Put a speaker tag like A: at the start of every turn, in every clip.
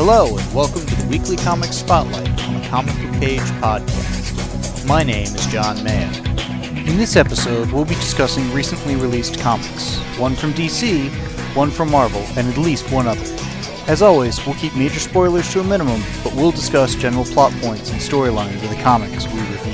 A: Hello, and welcome to the Weekly Comics Spotlight on the Comic Book Page podcast. My name is John Mayo. In this episode, we'll be discussing recently released comics, one from DC, one from Marvel, and at least one other. As always, we'll keep major spoilers to a minimum, but we'll discuss general plot points and storylines of the comics we review.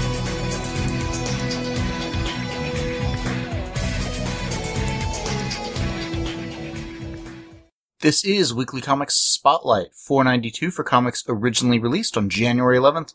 A: This is Weekly Comics Spotlight 492 for comics originally released on January 11th,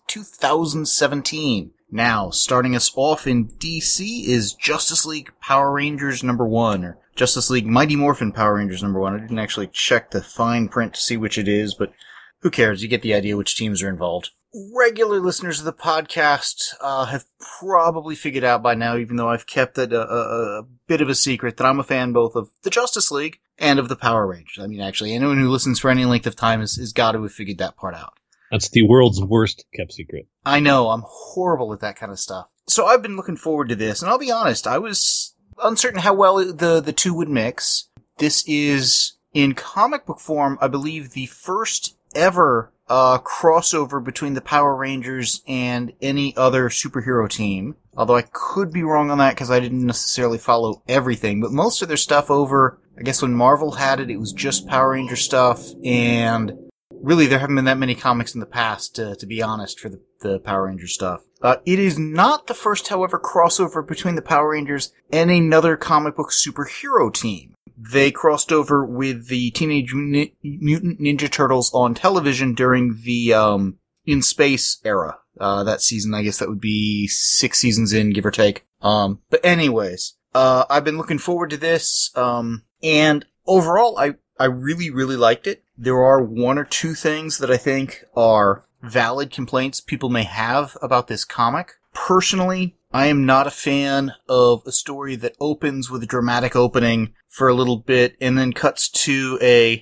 A: 2017. Now, starting us off in DC is Justice League Power Rangers number 1, or Justice League Mighty Morphin Power Rangers number 1. I didn't actually check the fine print to see which it is, but who cares? You get the idea which teams are involved. Regular listeners of the podcast have probably figured out by now, even though I've kept it a bit of a secret, that I'm a fan both of the Justice League and of the Power Rangers. I mean, actually, anyone who listens for any length of time has got to have figured that part out.
B: That's the world's worst kept secret.
A: I know, I'm horrible at that kind of stuff. So I've been looking forward to this, and I'll be honest, I was uncertain how well the two would mix. This is, in comic book form, I believe the first ever crossover between the Power Rangers and any other superhero team. Although I could be wrong on that because I didn't necessarily follow everything. But most of their stuff over, I guess when Marvel had it was just Power Ranger stuff. And really, there haven't been that many comics in the past, to be honest, for the Power Ranger stuff. It is not the first, however, crossover between the Power Rangers and another comic book superhero team. They crossed over with the Teenage Mutant Ninja Turtles on television during the In Space era. That season, I guess that would be 6 seasons in, give or take. But anyways, I've been looking forward to this, and overall, I really, really liked it. There are one or two things that I think are valid complaints people may have about this comic. Personally, I am not a fan of a story that opens with a dramatic opening for a little bit and then cuts to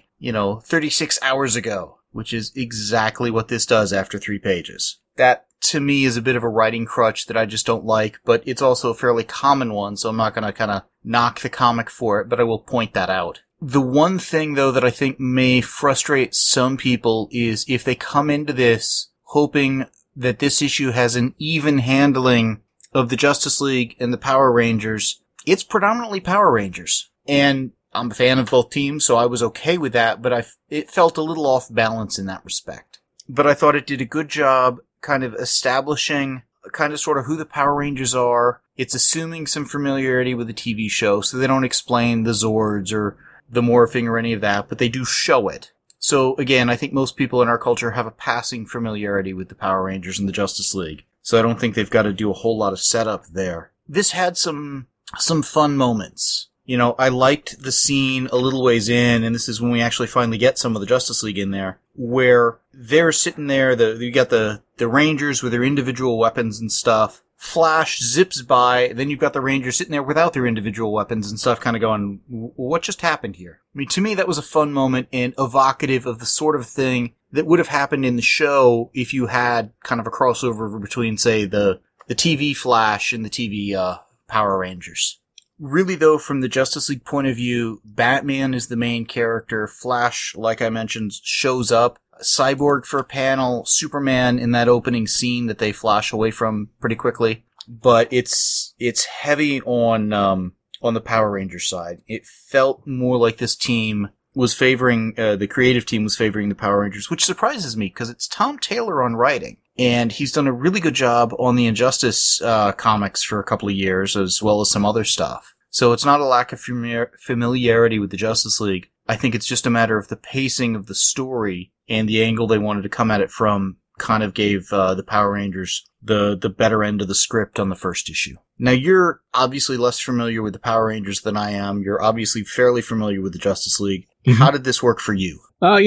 A: 36 hours ago, which is exactly what this does after 3 pages. That, to me, is a bit of a writing crutch that I just don't like, but it's also a fairly common one, so I'm not going to kind of knock the comic for it, but I will point that out. The one thing, though, that I think may frustrate some people is if they come into this hoping that this issue has an even handling of the Justice League and the Power Rangers. It's predominantly Power Rangers. And I'm a fan of both teams, so I was okay with that, but it felt a little off balance in that respect. But I thought it did a good job kind of establishing kind of sort of who the Power Rangers are. It's assuming some familiarity with the TV show, so they don't explain the Zords or the morphing or any of that, but they do show it. So again, I think most people in our culture have a passing familiarity with the Power Rangers and the Justice League. So I don't think they've got to do a whole lot of setup there. This had some fun moments. You know, I liked the scene a little ways in, and this is when we actually finally get some of the Justice League in there, where they're sitting there, you got the Rangers with their individual weapons and stuff. Flash zips by, then you've got the Rangers sitting there without their individual weapons and stuff, kind of going, what just happened here? I mean, to me, that was a fun moment and evocative of the sort of thing that would have happened in the show if you had kind of a crossover between, say, the TV Flash and the TV Power Rangers. Really, though, from the Justice League point of view, Batman is the main character. Flash, like I mentioned, shows up. Cyborg for a panel, Superman in that opening scene that they flash away from pretty quickly. But it's heavy on the Power Rangers side. It felt more like this team was favoring, the creative team was favoring the Power Rangers, which surprises me because it's Tom Taylor on writing. And he's done a really good job on the Injustice comics for a couple of years, as well as some other stuff. So it's not a lack of familiarity with the Justice League. I think it's just a matter of the pacing of the story and the angle they wanted to come at it from kind of gave the Power Rangers the better end of the script on the first issue. Now, you're obviously less familiar with the Power Rangers than I am. You're obviously fairly familiar with the Justice League. Mm-hmm. How did this work for you? I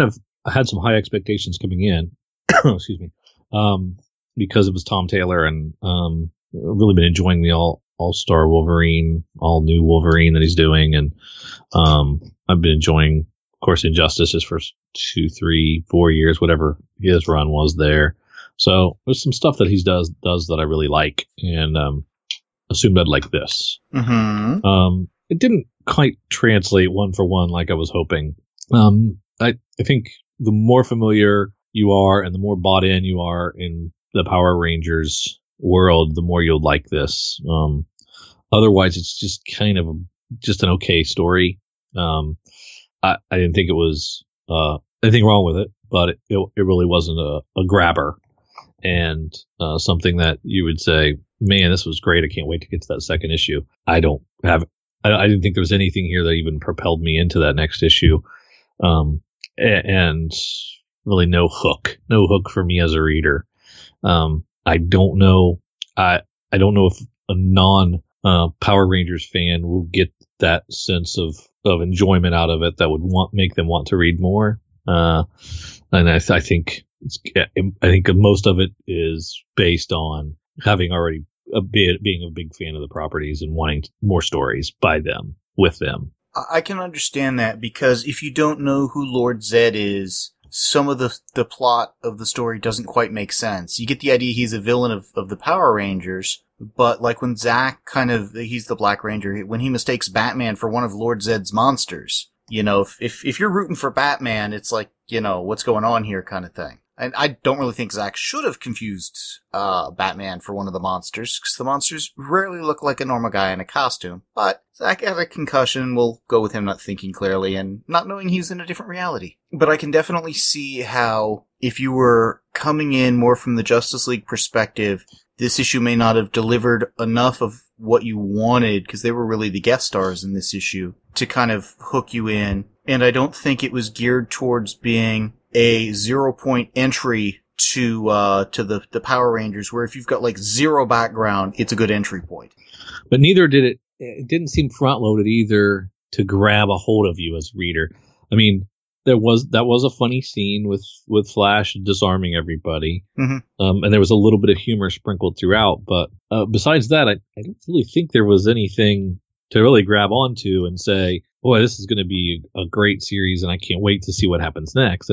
A: had some high expectations coming in. Excuse me. Because it was Tom Taylor, and I've really been enjoying the all-star Wolverine, all-new Wolverine that he's doing, and I've been enjoying, of course, Injustice his first 2, 3, 4 years, whatever his run was there. So there's some stuff that he does that I really like, and assumed I'd like this. Mm-hmm.
B: It didn't quite translate one for one like I was hoping. I think the more familiar you are and the more bought in you are in the Power Rangers world, the more you'll like this. Otherwise, it's just kind of just an okay story. I didn't think it was anything wrong with it, but it really wasn't a grabber and something that you would say, man, this was great. I can't wait to get to that second issue. I didn't think there was anything here that even propelled me into that next issue. And really no hook for me as a reader. I don't know. I don't know if a non Power Rangers fan will get that sense of enjoyment out of it that would make them want to read more. And I think most of it is based on having already being a big fan of the properties and wanting more stories by them with them.
A: I can understand that, because if you don't know who Lord Zed is, some of the plot of the story doesn't quite make sense. You get the idea he's a villain of the Power Rangers, but like when Zach he's the Black Ranger, when he mistakes Batman for one of Lord Zed's monsters, if you're rooting for Batman, it's like, what's going on here kind of thing. And I don't really think Zach should have confused Batman for one of the monsters, because the monsters rarely look like a normal guy in a costume. But Zach had a concussion. We'll go with him not thinking clearly and not knowing he's in a different reality. But I can definitely see how, if you were coming in more from the Justice League perspective, this issue may not have delivered enough of what you wanted, because they were really the guest stars in this issue, to kind of hook you in. And I don't think it was geared towards being a 0-point entry to the Power Rangers, where if you've got like zero background, it's a good entry point.
B: But neither did it. It didn't seem front loaded either to grab a hold of you as a reader. I mean, that was a funny scene with Flash disarming everybody, and there was a little bit of humor sprinkled throughout. But besides that, I don't really think there was anything to really grab onto and say, boy, this is going to be a great series, and I can't wait to see what happens next.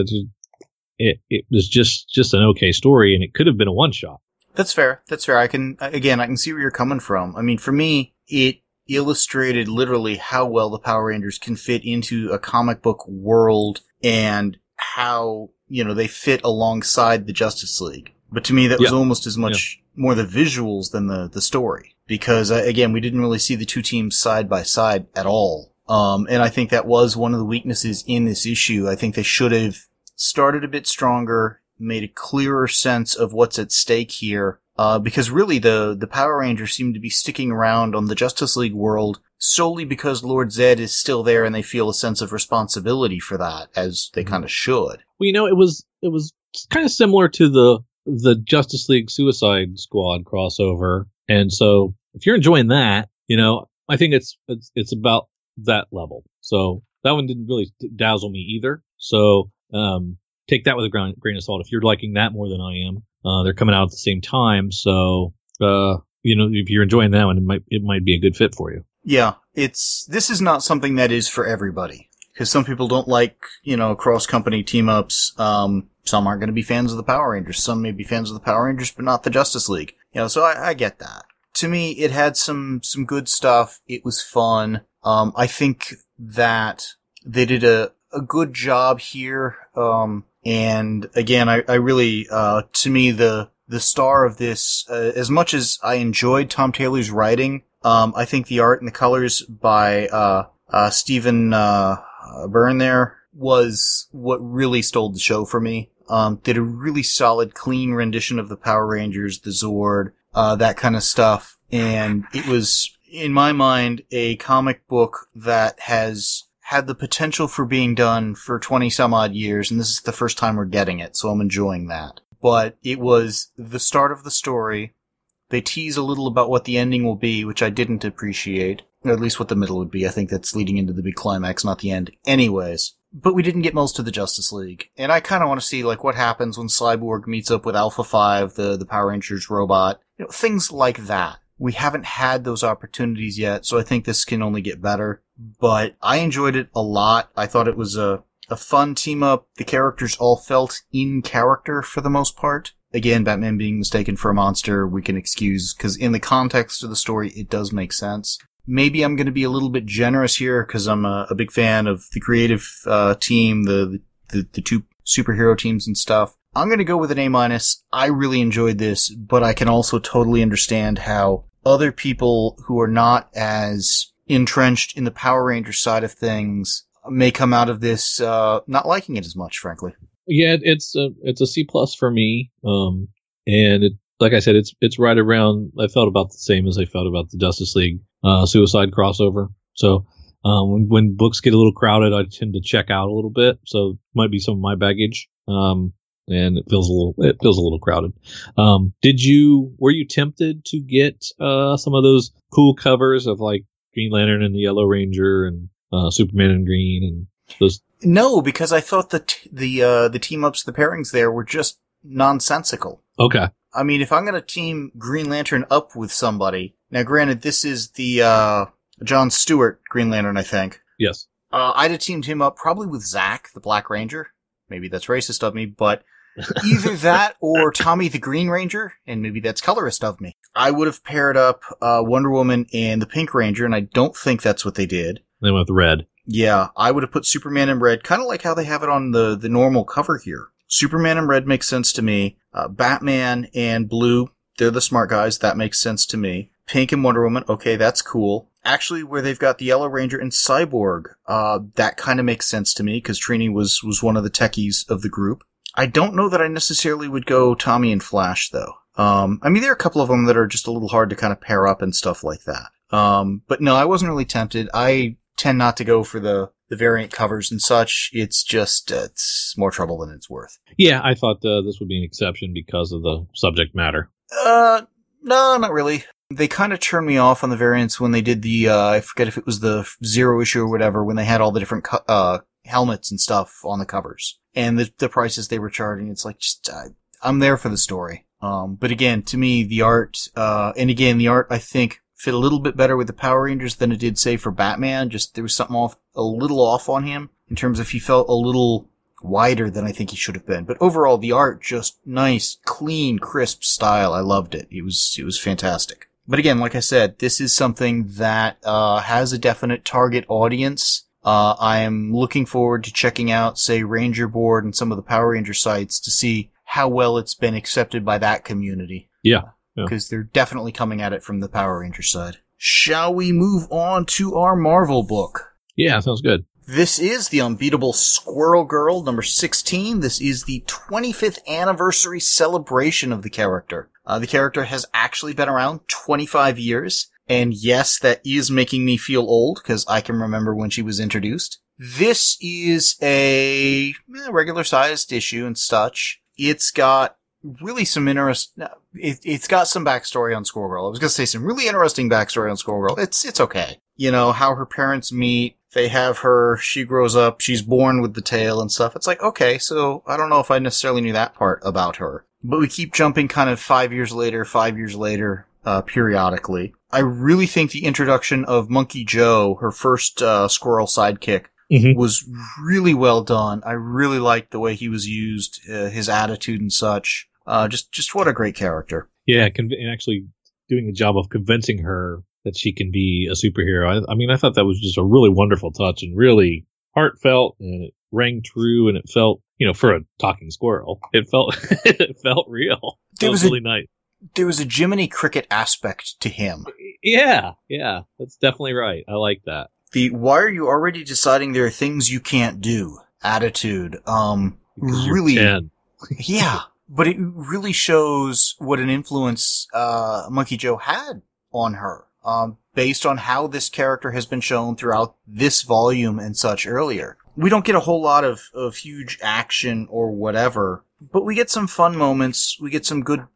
B: It was just an okay story, and it could have been a one-shot.
A: That's fair. I can see where you're coming from. I mean, for me, it illustrated literally how well the Power Rangers can fit into a comic book world, and how, they fit alongside the Justice League. But to me, that was almost as much more the visuals than the story. Because, again, we didn't really see the two teams side by side at all. And I think that was one of the weaknesses in this issue. I think they should have started a bit stronger, made a clearer sense of what's at stake here. Because really the Power Rangers seem to be sticking around on the Justice League world solely because Lord Zed is still there, and they feel a sense of responsibility for that, as they kind of should.
B: Well, it was kind of similar to the Justice League Suicide Squad crossover. And so if you're enjoying that, I think it's about that level. So that one didn't really dazzle me either. So take that with a grain of salt. If you're liking that more than I am, they're coming out at the same time. So if you're enjoying that one, it might be a good fit for you.
A: Yeah, this is not something that is for everybody, because some people don't like cross company team ups. Some aren't going to be fans of the Power Rangers. Some may be fans of the Power Rangers, but not the Justice League. So I get that. To me, it had some good stuff. It was fun. I think that they did a good job here. And again, I really, to me, the star of this, as much as I enjoyed Tom Taylor's writing, I think the art and the colors by, Stephen, Byrne there was what really stole the show for me. Did a really solid, clean rendition of the Power Rangers, the Zord, that kind of stuff. And it was, in my mind, a comic book that has had the potential for being done for 20 some odd years, and this is the first time we're getting it, so I'm enjoying that. But it was the start of the story. They tease a little about what the ending will be, which I didn't appreciate. Or at least what the middle would be. I think that's leading into the big climax, not the end. Anyways. But we didn't get most of the Justice League. And I kind of want to see, what happens when Cyborg meets up with Alpha 5, the Power Rangers robot. Things like that. We haven't had those opportunities yet, so I think this can only get better. But I enjoyed it a lot. I thought it was a fun team-up. The characters all felt in character for the most part. Again, Batman being mistaken for a monster, we can excuse, because in the context of the story, it does make sense. Maybe I'm going to be a little bit generous here, because I'm a big fan of the creative team, the two superhero teams and stuff. I'm going to go with an A-. I really enjoyed this, but I can also totally understand how other people who are not as entrenched in the Power Rangers side of things may come out of this not liking it as much, frankly.
B: Yeah, it's a C+ for me. And it, like I said, it's right around. I felt about the same as I felt about the Justice League Suicide crossover. So when books get a little crowded, I tend to check out a little bit. So it might be some of my baggage. And it feels a little crowded. Were you tempted to get some of those cool covers of like Green Lantern and the Yellow Ranger and Superman in green and those?
A: No, because I thought the team ups, the pairings there were just nonsensical.
B: Okay.
A: I mean, if I'm going to team Green Lantern up with somebody, now granted, this is the John Stewart Green Lantern, I think.
B: Yes.
A: I'd have teamed him up probably with Zach, the Black Ranger. Maybe that's racist of me, but either that or Tommy the Green Ranger, and maybe that's colorist of me. I would have paired up Wonder Woman and the Pink Ranger, and I don't think that's what they did.
B: They went with red.
A: Yeah, I would have put Superman in red, kind of like how they have it on the normal cover here. Superman in red makes sense to me. Batman and blue, they're the smart guys. That makes sense to me. Pink and Wonder Woman, okay, that's cool. Actually, where they've got the Yellow Ranger and Cyborg, that kind of makes sense to me, because Trini was one of the techies of the group. I don't know that I necessarily would go Tommy and Flash, though. I mean, there are a couple of them that are just a little hard to kind of pair up and stuff like that. But no, I wasn't really tempted. I tend not to go for the variant covers and such. It's just, it's more trouble than it's worth.
B: Yeah, I thought this would be an exception because of the subject matter.
A: No, not really. They kind of turned me off on the variants when they did the, I forget if it was the 0 issue or whatever, when they had all the different helmets and stuff on the covers. And the prices they were charging, it's like, just, I'm there for the story. But again, to me, the art, the art, I think, fit a little bit better with the Power Rangers than it did, say, for Batman. Just, there was something a little off on him, in terms of he felt a little wider than I think he should have been. But overall, the art, just nice, clean, crisp style. I loved it. It was fantastic. But again, like I said, this is something that, has a definite target audience. I am looking forward to checking out, say, Ranger Board and some of the Power Ranger sites to see how well it's been accepted by that community.
B: Yeah.
A: Because they're definitely coming at it from the Power Ranger side. Shall we move on to our Marvel book?
B: Yeah, sounds good.
A: This is The Unbeatable Squirrel Girl, number 16. This is the 25th anniversary celebration of the character. The character has actually been around 25 years. And yes, that is making me feel old, because I can remember when she was introduced. This is a regular-sized issue and such. It's got really some it's got some backstory on Squirrel Girl. I was going to say some really interesting backstory on Squirrel Girl. It's okay. You know, how her parents meet, they have her, she grows up, she's born with the tail and stuff. It's like, okay, so I don't know if I necessarily knew that part about her. But we keep jumping kind of 5 years later, periodically. I really think the introduction of Monkey Joe, her first squirrel sidekick, was really well done. I really liked the way he was used, his attitude and such. Just what a great character.
B: Yeah, and actually doing the job of convincing her that she can be a superhero. I mean, I thought that was just a really wonderful touch and really heartfelt, and it rang true, and it felt, for a talking squirrel, it felt real. It was really nice.
A: There was a Jiminy Cricket aspect to him.
B: Yeah, that's definitely right. I like that.
A: The why are you already deciding there are things you can't do attitude. Really, yeah, but it really shows what an influence Monkey Joe had on her, based on how this character has been shown throughout this volume and such earlier. We don't get a whole lot of huge action or whatever, but we get some fun moments. We get some good,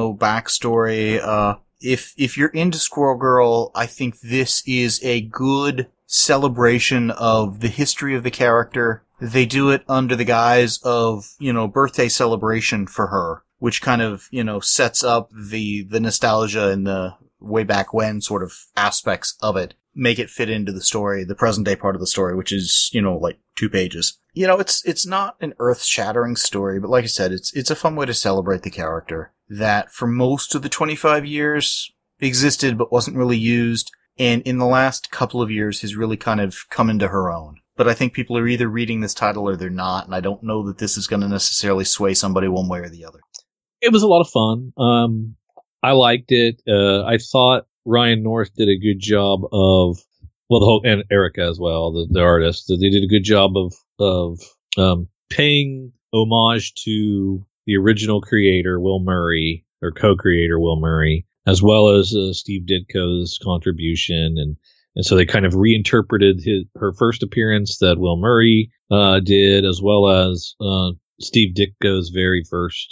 A: backstory. If you're into Squirrel Girl, I think this is a good celebration of the history of the character. They do it under the guise of, birthday celebration for her, which kind of, sets up the nostalgia and the way back when sort of aspects of it. Make it fit into the story, the present day part of the story, which is, like 2 pages. It's not an earth-shattering story, but like I said, it's a fun way to celebrate the character that for most of the 25 years existed but wasn't really used, and in the last couple of years has really kind of come into her own. but I think people are either reading this title or they're not, and I don't know that this is going to necessarily sway somebody one way or the other.
B: It was a lot of fun. I liked it. I thought Ryan North did a good job of, well, and Erica as well, the artist. They did a good job of paying homage to the original creator, Will Murray, or co-creator Will Murray, as well as Steve Ditko's contribution, and so they kind of reinterpreted her first appearance that Will Murray did, as well as Steve Ditko's very first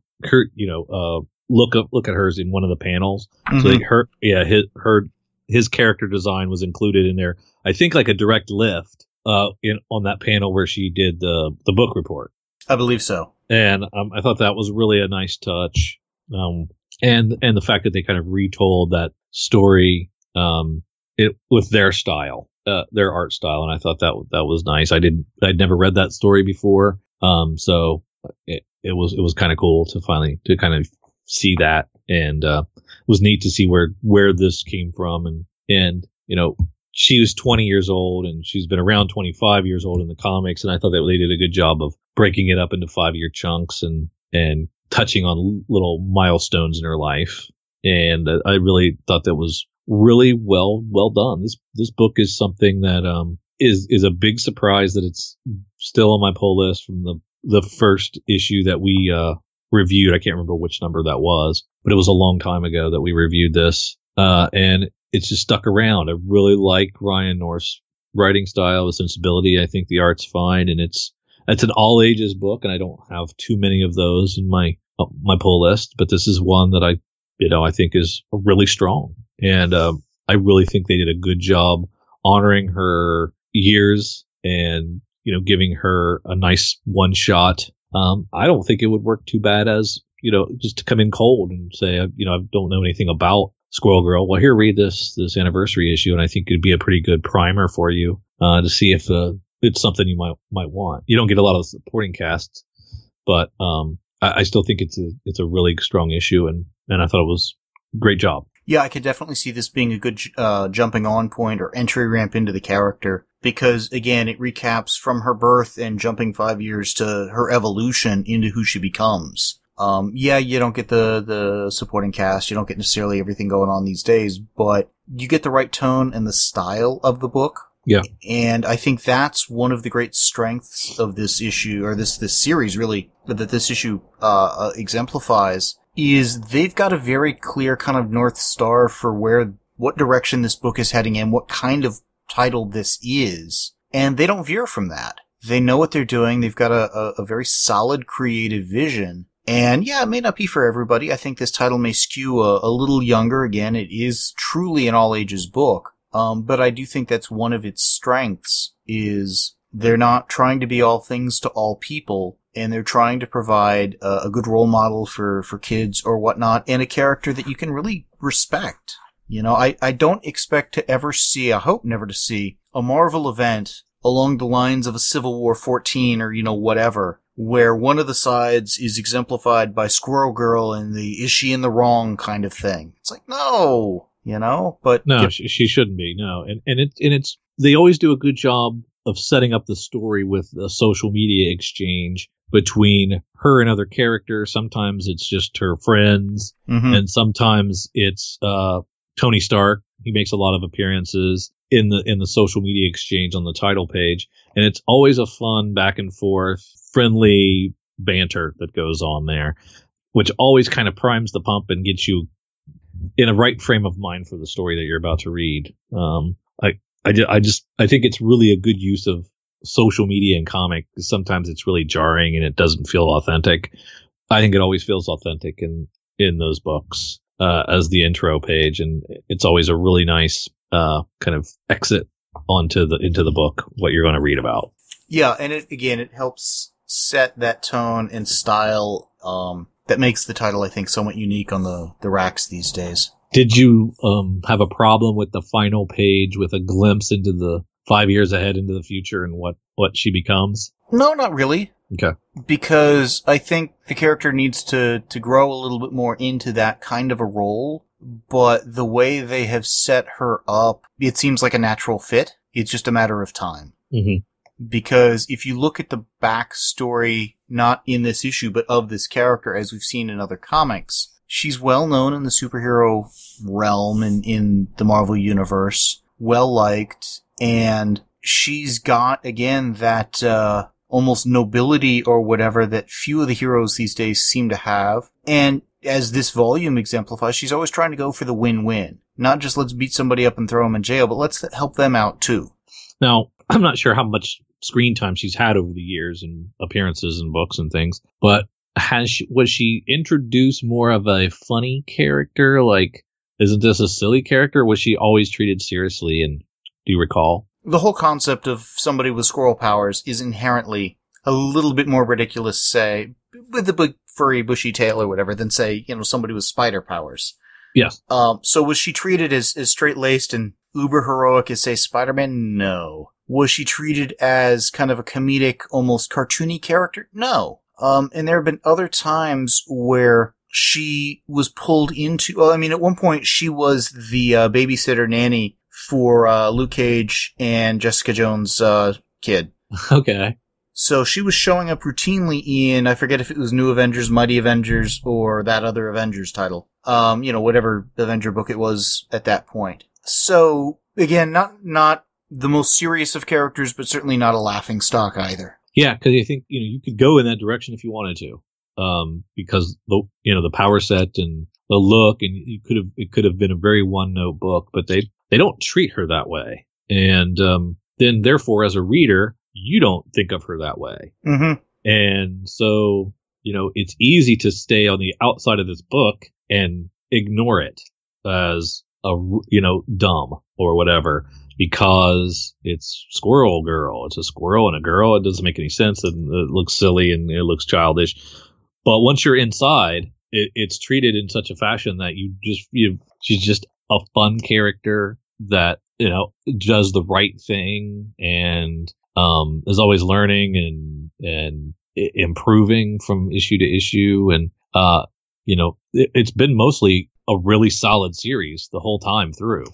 B: look at hers in one of the panels. Mm-hmm. So his character design was included in there. I think like a direct lift on that panel where she did the book report.
A: I believe so.
B: And I thought that was really a nice touch. And the fact that they kind of retold that story with their style, their art style, and I thought that was nice. I'd never read that story before, so it was kind of cool to finally to kind of see that, and it was neat to see where this came from, and she was 20 years old and she's been around 25 years old in the comics, and I thought that they did a good job of breaking it up into 5-year chunks and touching on little milestones in her life, and I really thought that was really well done. This book is something that is a big surprise that it's still on my pull list from the first issue that we reviewed. I can't remember which number that was, but it was a long time ago that we reviewed this, and it's just stuck around. I really like Ryan North's writing style, the sensibility. I think the art's fine, and it's an all ages book, and I don't have too many of those in my pull list, but this is one that I think is really strong, and I really think they did a good job honoring her years and giving her a nice one shot. I don't think it would work too bad as just to come in cold and say I don't know anything about Squirrel Girl. Well, here, read this anniversary issue, and I think it'd be a pretty good primer for you to see if it's something you might want. You don't get a lot of supporting casts, but I still think it's a really strong issue, and I thought it was a great job.
A: Yeah, I could definitely see this being a good jumping on point or entry ramp into the character, because again, it recaps from her birth and jumping 5 years to her evolution into who she becomes. You don't get the supporting cast, you don't get necessarily everything going on these days, but you get the right tone and the style of the book.
B: Yeah.
A: And I think that's one of the great strengths of this issue, or this series really, that this issue exemplifies, is they've got a very clear kind of North Star for what direction this book is heading in, what kind of title this is, and they don't veer from that. They know what they're doing, they've got a very solid creative vision, and yeah, it may not be for everybody. I think this title may skew a little younger. Again, it is truly an all-ages book, but I do think that's one of its strengths, is they're not trying to be all things to all people, and they're trying to provide a good role model for kids or whatnot, and a character that you can really respect. I don't expect to ever see, I hope never to see, a Marvel event along the lines of a Civil War 14 or, whatever, where one of the sides is exemplified by Squirrel Girl and the is she in the wrong kind of thing. It's like, no, but
B: no, she shouldn't be. No. And it's, they always do a good job of setting up the story with a social media exchange between her and other characters. Sometimes it's just her friends, mm-hmm. and sometimes it's Tony Stark. He makes a lot of appearances in the social media exchange on the title page, and it's always a fun back and forth, friendly banter that goes on there, which always kind of primes the pump and gets you in a right frame of mind for the story that you're about to read. I think it's really a good use of social media and comic. Sometimes it's really jarring and it doesn't feel authentic. I think it always feels authentic in those books as the intro page, and it's always a really nice kind of exit into the book, what you're going to read about.
A: Yeah, and it helps set that tone and style that makes the title, I think, somewhat unique on the racks these days.
B: Did you have a problem with the final page with a glimpse into the 5 years ahead into the future and what she becomes?
A: No, not really.
B: Okay.
A: Because I think the character needs to grow a little bit more into that kind of a role, but the way they have set her up, it seems like a natural fit. It's just a matter of time.
B: Mm-hmm.
A: Because if you look at the backstory, not in this issue, but of this character, as we've seen in other comics, she's well known in the superhero realm and in the Marvel Universe, well liked, and she's got, again, that almost nobility or whatever that few of the heroes these days seem to have. And as this volume exemplifies, she's always trying to go for the win-win. Not just let's beat somebody up and throw them in jail, but let's help them out too.
B: Now, I'm not sure how much screen time she's had over the years and appearances and books and things, but was she introduced more of a funny character? Like, isn't this a silly character? Or was she always treated seriously? And do you recall?
A: The whole concept of somebody with squirrel powers is inherently a little bit more ridiculous, say, with the big furry bushy tail or whatever, than say, somebody with spider powers.
B: Yes.
A: So was she treated as straight-laced and uber-heroic as, say, Spider-Man? No. Was she treated as kind of a comedic, almost cartoony character? No. And there have been other times where she was pulled into, at one point she was the babysitter nanny for Luke Cage and Jessica Jones' kid.
B: Okay.
A: So she was showing up routinely in, I forget if it was New Avengers, Mighty Avengers, or that other Avengers title. Whatever Avenger book it was at that point. So, again, not the most serious of characters, but certainly not a laughing stock either.
B: Yeah, because I think, you could go in that direction if you wanted to. Because the power set and the look, and it could have been a very one-note book, but they don't treat her that way. And then therefore, as a reader, you don't think of her that way.
A: Mm-hmm.
B: And so, it's easy to stay on the outside of this book and ignore it as dumb or whatever, because it's Squirrel Girl. It's a squirrel and a girl. It doesn't make any sense, and it looks silly and it looks childish. But once you're inside, it's treated in such a fashion that she's just a fun character that, does the right thing and is always learning and improving from issue to issue. And, it's been mostly a really solid series the whole time through.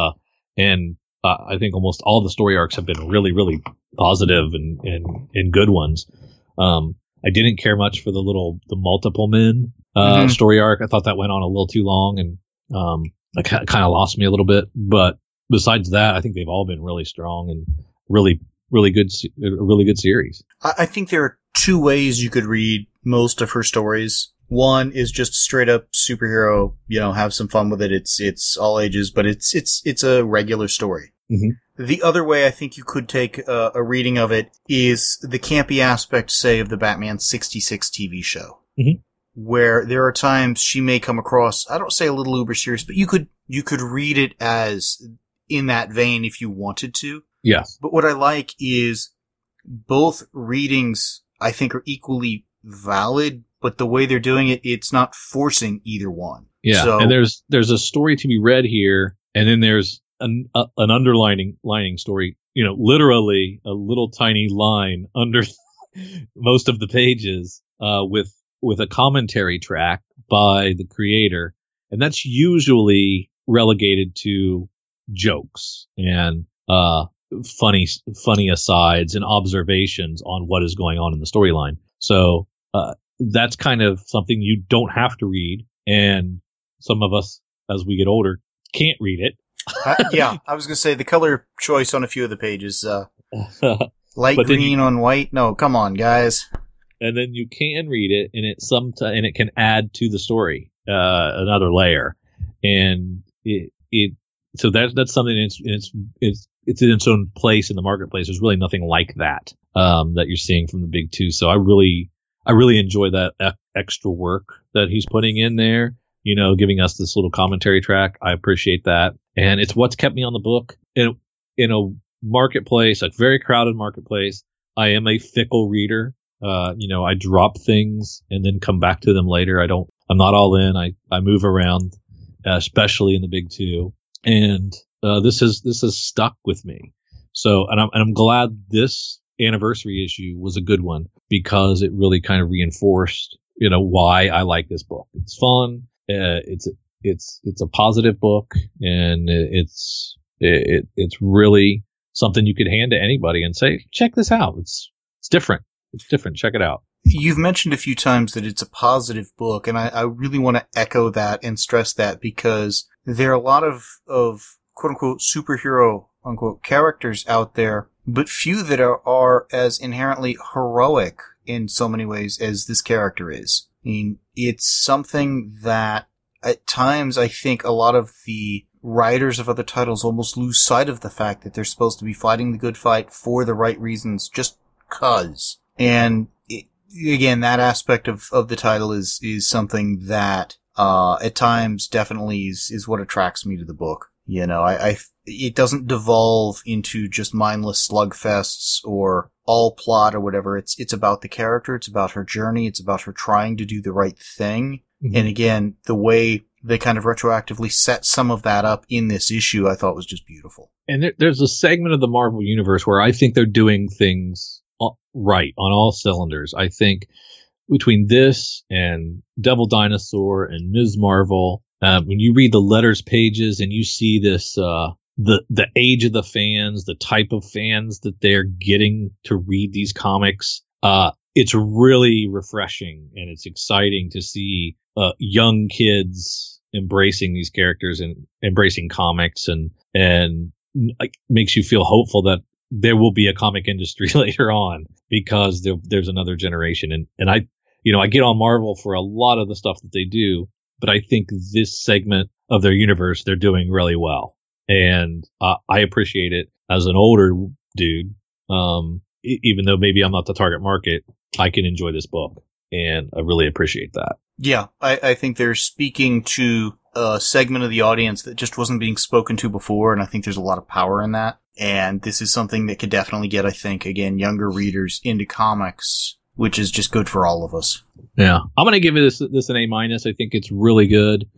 B: I think almost all the story arcs have been really, really positive and good ones. I didn't care much for the multiple men story arc. I thought that went on a little too long, and it kind of lost me a little bit. But besides that, I think they've all been really strong and really, really good, a really good series.
A: I think there are two ways you could read most of her stories. One is just straight up superhero, have some fun with it. It's all ages, but it's a regular story.
B: Mm-hmm.
A: The other way I think you could take a reading of it is the campy aspect, say, of the Batman 66 TV show.
B: Mm-hmm.
A: Where there are times she may come across, I don't say a little uber serious, but you could read it as in that vein if you wanted to.
B: Yes.
A: But what I like is both readings, I think, are equally valid, but the way they're doing it, it's not forcing either one.
B: Yeah. So, and there's a story to be read here, and then there's an underlining story, literally a little tiny line under most of the pages, with a commentary track by the creator. And that's usually relegated to jokes and, funny asides and observations on what is going on in the storyline. So, that's kind of something you don't have to read. And some of us, as we get older, can't read it.
A: Yeah, I was going to say the color choice on a few of the pages, light green on white. No, come on, guys.
B: And then you can read it, and it can add to the story, another layer. And so that's something it's in its own place in the marketplace. There's really nothing like that, that you're seeing from the big two. So I really enjoy that extra work that he's putting in there, giving us this little commentary track. I appreciate that. And it's what's kept me on the book in a marketplace, a very crowded marketplace. I am a fickle reader. I drop things and then come back to them later. I'm not all in. I move around, especially in the big two. And, this has stuck with me. So, and I'm glad this anniversary issue was a good one, because it really kind of reinforced, why I like this book. It's fun. It's a positive book, and it's really something you could hand to anybody and say, check this out. It's different. It's different. Check it out.
A: You've mentioned a few times that it's a positive book, and I really want to echo that and stress that, because there are a lot of quote-unquote superhero, unquote, characters out there, but few that are as inherently heroic in so many ways as this character is. I mean, it's something that at times I think a lot of the writers of other titles almost lose sight of the fact that they're supposed to be fighting the good fight for the right reasons, just 'cause. And again, that aspect of the title is something that, at times definitely is what attracts me to the book. You know, it doesn't devolve into just mindless slugfests or all plot or whatever. It's about the character. It's about her journey. It's about her trying to do the right thing. Mm-hmm. And again, the way they kind of retroactively set some of that up in this issue, I thought was just beautiful.
B: And there's a segment of the Marvel Universe where I think they're doing things right on all cylinders. I think between this and Devil Dinosaur and Ms. Marvel, when you read the letters pages and you see this, the age of the fans, the type of fans that they're getting to read these comics, it's really refreshing, and it's exciting to see young kids embracing these characters and embracing comics, and makes you feel hopeful that there will be a comic industry later on, because there's another generation. And I get on Marvel for a lot of the stuff that they do, but I think this segment of their universe, they're doing really well. And I appreciate it as an older dude. Even though maybe I'm not the target market, I can enjoy this book, and I really appreciate that.
A: Yeah, I think they're speaking to a segment of the audience that just wasn't being spoken to before, and I think there's a lot of power in that. And this is something that could definitely get, I think, again, younger readers into comics, which is just good for all of us.
B: Yeah, I'm going to give this an A-. I think it's really good,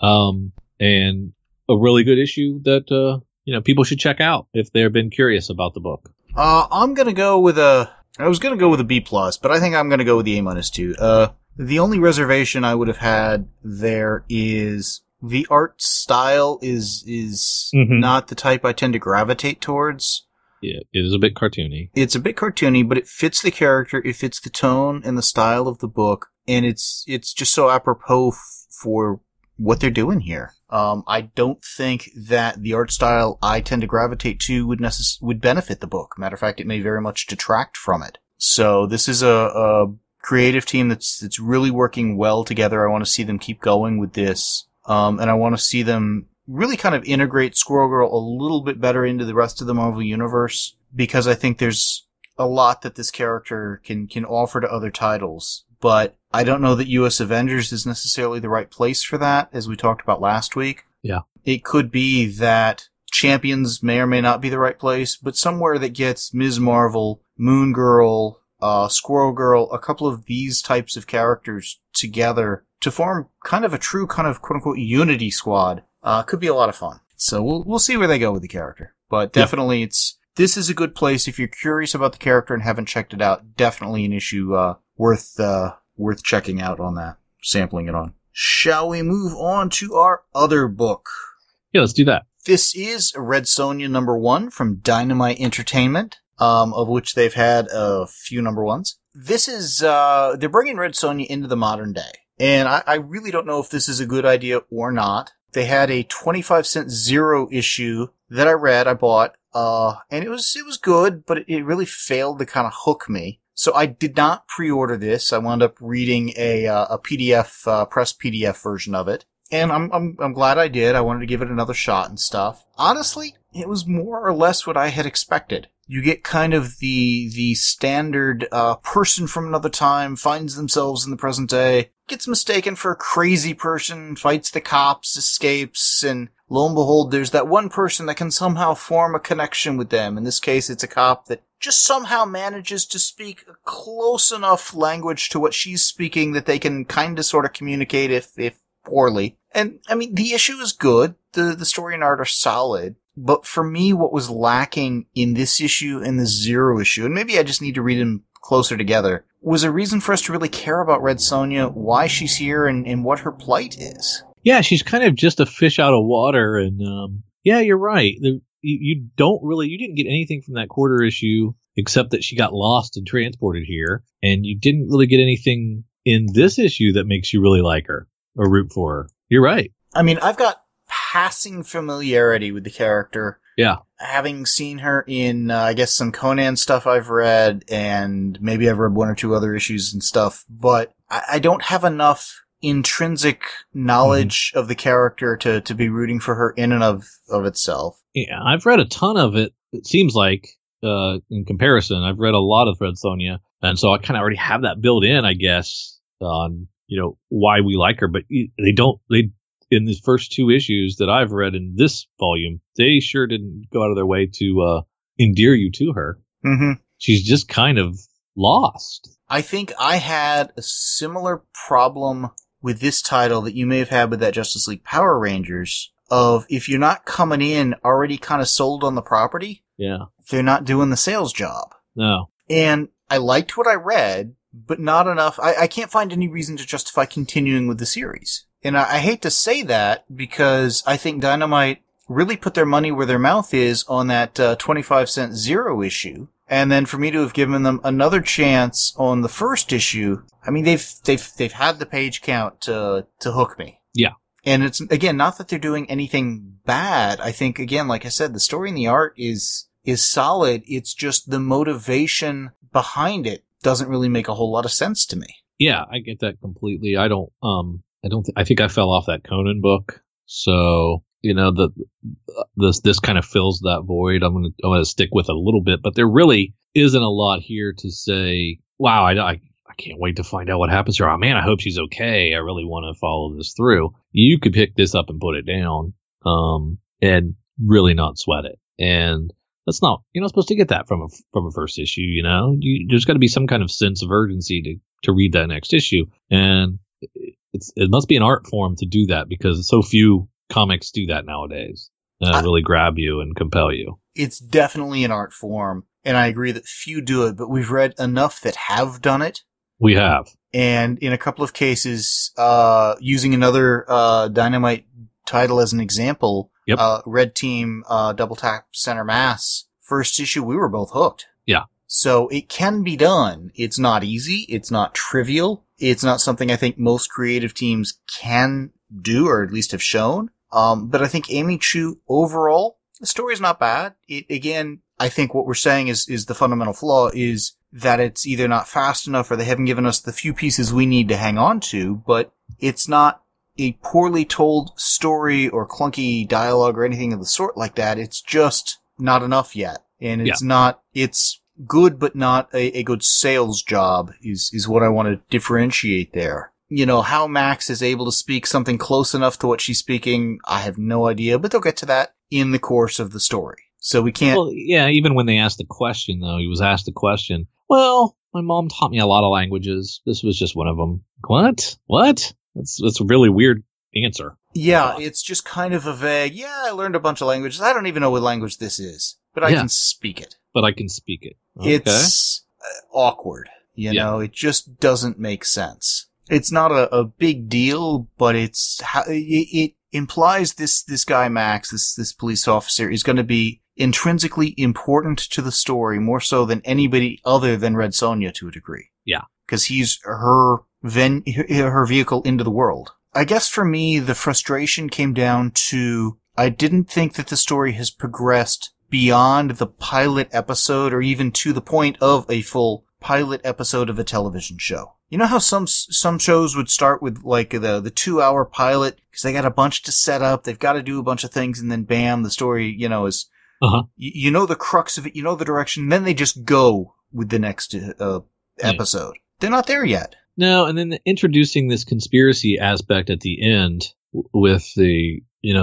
B: and a really good issue that people should check out if they've been curious about the book.
A: I'm going to go with I was going to go with a B+, but I think I'm going to go with the A- too. The only reservation I would have had there is the art style is mm-hmm. not the type I tend to gravitate towards.
B: Yeah, it is a bit cartoony.
A: It's a bit cartoony, but it fits the character, it fits the tone and the style of the book, and it's just so apropos for what they're doing here. I don't think that the art style I tend to gravitate to would benefit the book. Matter of fact, it may very much detract from it. So this is a creative team that's really working well together. I want to see them keep going with this. And I want to see them really kind of integrate Squirrel Girl a little bit better into the rest of the Marvel Universe, because I think there's a lot that this character can offer to other titles. But I don't know that US Avengers is necessarily the right place for that, as we talked about last week.
B: Yeah.
A: It could be that Champions may or may not be the right place, but somewhere that gets Ms. Marvel, Moon Girl, Squirrel Girl, a couple of these types of characters together to form kind of a true kind of quote-unquote unity squad, could be a lot of fun. So we'll see where they go with the character. But definitely this is a good place. If you're curious about the character and haven't checked it out, definitely an issue worth checking out on that, sampling it on. Shall we move on to our other book?
B: Yeah, let's do that.
A: This is Red Sonja #1 from Dynamite Entertainment, of which they've had a few #1s. This is, they're bringing Red Sonja into the modern day. And I really don't know if this is a good idea or not. They had a 25-cent Zero issue that I bought, and it was good, but it really failed to kind of hook me. So I did not pre-order this. I wound up reading a PDF, press PDF version of it. And I'm glad I did. I wanted to give it another shot and stuff. Honestly, it was more or less what I had expected. You get kind of the standard, person from another time finds themselves in the present day, gets mistaken for a crazy person, fights the cops, escapes, and lo and behold, there's that one person that can somehow form a connection with them. In this case, it's a cop that just somehow manages to speak a close enough language to what she's speaking that they can kind of sort of communicate if poorly. And, I mean, the issue is good. The story and art are solid. But for me, what was lacking in this issue and the Zero issue, and maybe I just need to read them closer together, was a reason for us to really care about Red Sonja, why she's here, and what her plight is.
B: Yeah, she's kind of just a fish out of water, and yeah, you're right. you didn't get anything from that quarter issue except that she got lost and transported here, and you didn't really get anything in this issue that makes you really like her or root for her. You're right.
A: I mean, I've got passing familiarity with the character.
B: Yeah.
A: Having seen her in, I guess, some Conan stuff I've read, and maybe I've read one or two other issues and stuff, but I don't have enough intrinsic knowledge of the character to be rooting for her in and of itself.
B: Yeah, I've read a ton of it. It seems like, in comparison, I've read a lot of Red Sonja, and so I kind of already have that built in, I guess, on, why we like her, but in these first two issues that I've read in this volume, they sure didn't go out of their way to endear you to her.
A: Mm-hmm.
B: She's just kind of lost.
A: I think I had a similar problem with this title that you may have had with that Justice League Power Rangers, of if you're not coming in already kind of sold on the property,
B: yeah,
A: they're not doing the sales job.
B: No.
A: And I liked what I read, but not enough. I can't find any reason to justify continuing with the series. And I hate to say that because I think Dynamite really put their money where their mouth is on that 25-cent Zero issue. And then for me to have given them another chance on the first issue, I mean, they've had the page count to hook me.
B: Yeah.
A: And it's, again, not that they're doing anything bad. I think, again, like I said, the story and the art is solid. It's just the motivation behind it doesn't really make a whole lot of sense to me.
B: Yeah, I get that completely. I think I fell off that Conan book. So, this kind of fills that void. I'm going to stick with it a little bit, but there really isn't a lot here to say, wow, I can't wait to find out what happens to her. Oh man, I hope she's okay. I really want to follow this through. You could pick this up and put it down, and really not sweat it. And you're not supposed to get that from a first issue, there's got to be some kind of sense of urgency to read that next issue. And it must be an art form to do that because so few comics do that nowadays. Really grab you and compel you.
A: It's definitely an art form, and I agree that few do it, but we've read enough that have done it.
B: We have.
A: And in a couple of cases, using another Dynamite title as an example,
B: yep.
A: Red Team Double Tap Center Mass, first issue, we were both hooked.
B: Yeah.
A: So it can be done. It's not easy. It's not trivial. It's not something I think most creative teams can do, or at least have shown. But I think Amy Chu, overall, the story's not bad. Again, I think what we're saying is the fundamental flaw is that it's either not fast enough or they haven't given us the few pieces we need to hang on to, but it's not a poorly told story or clunky dialogue or anything of the sort like that. It's just not enough yet. And it's good, but not a good sales job is what I want to differentiate there. How Max is able to speak something close enough to what she's speaking, I have no idea, but they'll get to that in the course of the story. So we can't...
B: Well, yeah, even when they asked the question, though, he was asked the question, well, my mom taught me a lot of languages. This was just one of them. What? That's a really weird answer.
A: Yeah, it's just kind of a vague, I learned a bunch of languages. I don't even know what language this is, but I can speak it. Okay. It's awkward. It just doesn't make sense. It's not a big deal, but it implies this guy, Max, this police officer, is going to be intrinsically important to the story more so than anybody other than Red Sonja to a degree.
B: Yeah.
A: Because he's her vehicle into the world. I guess for me, the frustration came down to I didn't think that the story has progressed beyond the pilot episode or even to the point of a full pilot episode of a television show. You know how some shows would start with like the 2-hour pilot because they got a bunch to set up, they've got to do a bunch of things, and then bam, the story, is the crux of it, the direction, then they just go with the next episode. They're not there yet.
B: No, and then introducing this conspiracy aspect at the end with the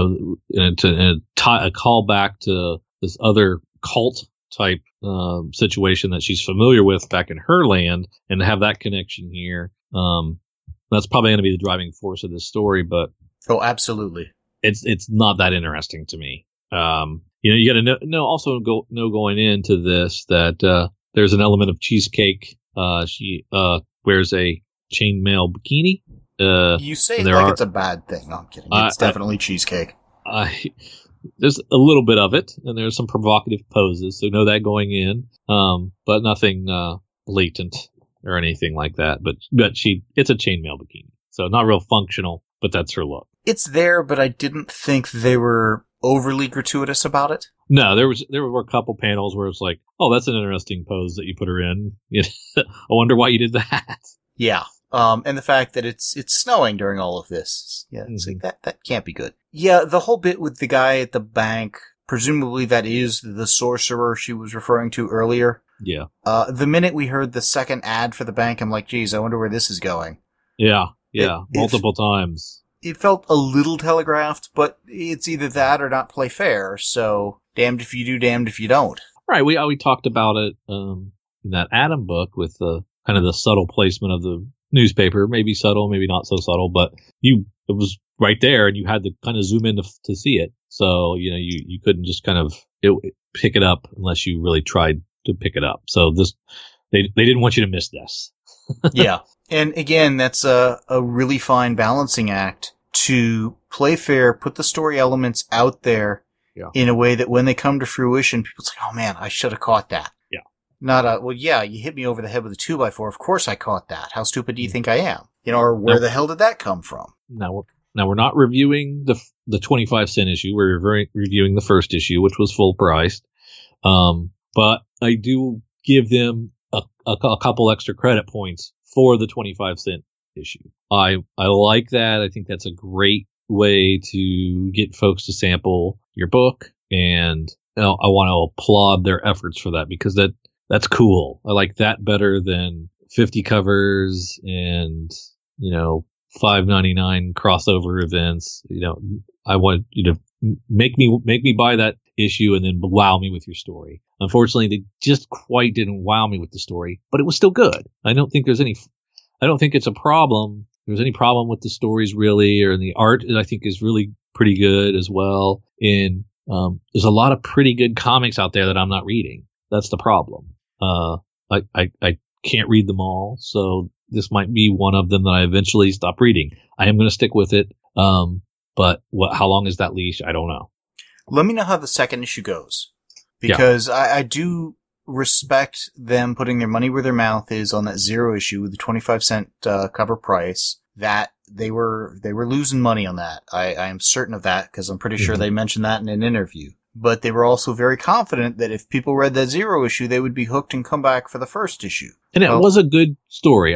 B: a call back to this other cult type situation that she's familiar with back in her land, and to have that connection here, that's probably going to be the driving force of this story. But
A: absolutely,
B: it's not that interesting to me. You got to know going into this that there's an element of cheesecake. She wears a chainmail bikini. You
A: say it like it's a bad thing. No, I'm kidding. It's definitely cheesecake.
B: there's a little bit of it, and there's some provocative poses, so know that going in. But nothing blatant or anything like that. But it's a chainmail bikini, so not real functional, but that's her look.
A: It's there, but I didn't think they were overly gratuitous about it.
B: No, there were a couple panels where it's like, oh, that's an interesting pose that you put her in. I wonder why you did that.
A: Yeah. And the fact that it's snowing during all of this. Yeah, it's like that can't be good. Yeah, the whole bit with the guy at the bank, presumably that is the sorcerer she was referring to earlier.
B: Yeah.
A: The minute we heard the second ad for the bank, I'm like, geez, I wonder where this is going.
B: Yeah, multiple times. It
A: felt a little telegraphed, but it's either that or not play fair, so damned if you do, damned if you don't.
B: Right, we talked about it in that Adam book with the kind of the subtle placement of the newspaper, maybe subtle, maybe not so subtle, but it was right there, and you had to kind of zoom in to see it. So you couldn't just kind of pick it up unless you really tried to pick it up. So they didn't want you to miss this.
A: Yeah, and again, that's a really fine balancing act to play fair, put the story elements out there in a way that when they come to fruition, people say, "Oh man, I should have caught that." Not well, yeah, you hit me over the head with a 2x4. Of course I caught that. How stupid do you think I am? Or where the hell did that come from?
B: Now we're not reviewing the 25-cent issue. We're reviewing the first issue, which was full priced. But I do give them a couple extra credit points for the 25-cent issue. I like that. I think that's a great way to get folks to sample your book, and I want to applaud their efforts for that, because that's cool. I like that better than 50 covers and, $5.99 crossover events. I want you to make me buy that issue and then wow me with your story. Unfortunately, they just quite didn't wow me with the story, but it was still good. I don't think it's a problem. There's any problem with the stories really, or in the art, I think is really pretty good as well. And, there's a lot of pretty good comics out there that I'm not reading. That's the problem. I can't read them all, so this might be one of them that I eventually stop reading. I am going to stick with it, but how long is that leash? I don't know.
A: Let me know how the second issue goes, because I do respect them putting their money where their mouth is on that Zero issue with the 25-cent cover price. That they were losing money on that. I am certain of that, because I'm pretty sure they mentioned that in an interview. But they were also very confident that if people read that Zero issue, they would be hooked and come back for the first issue.
B: And it was a good story.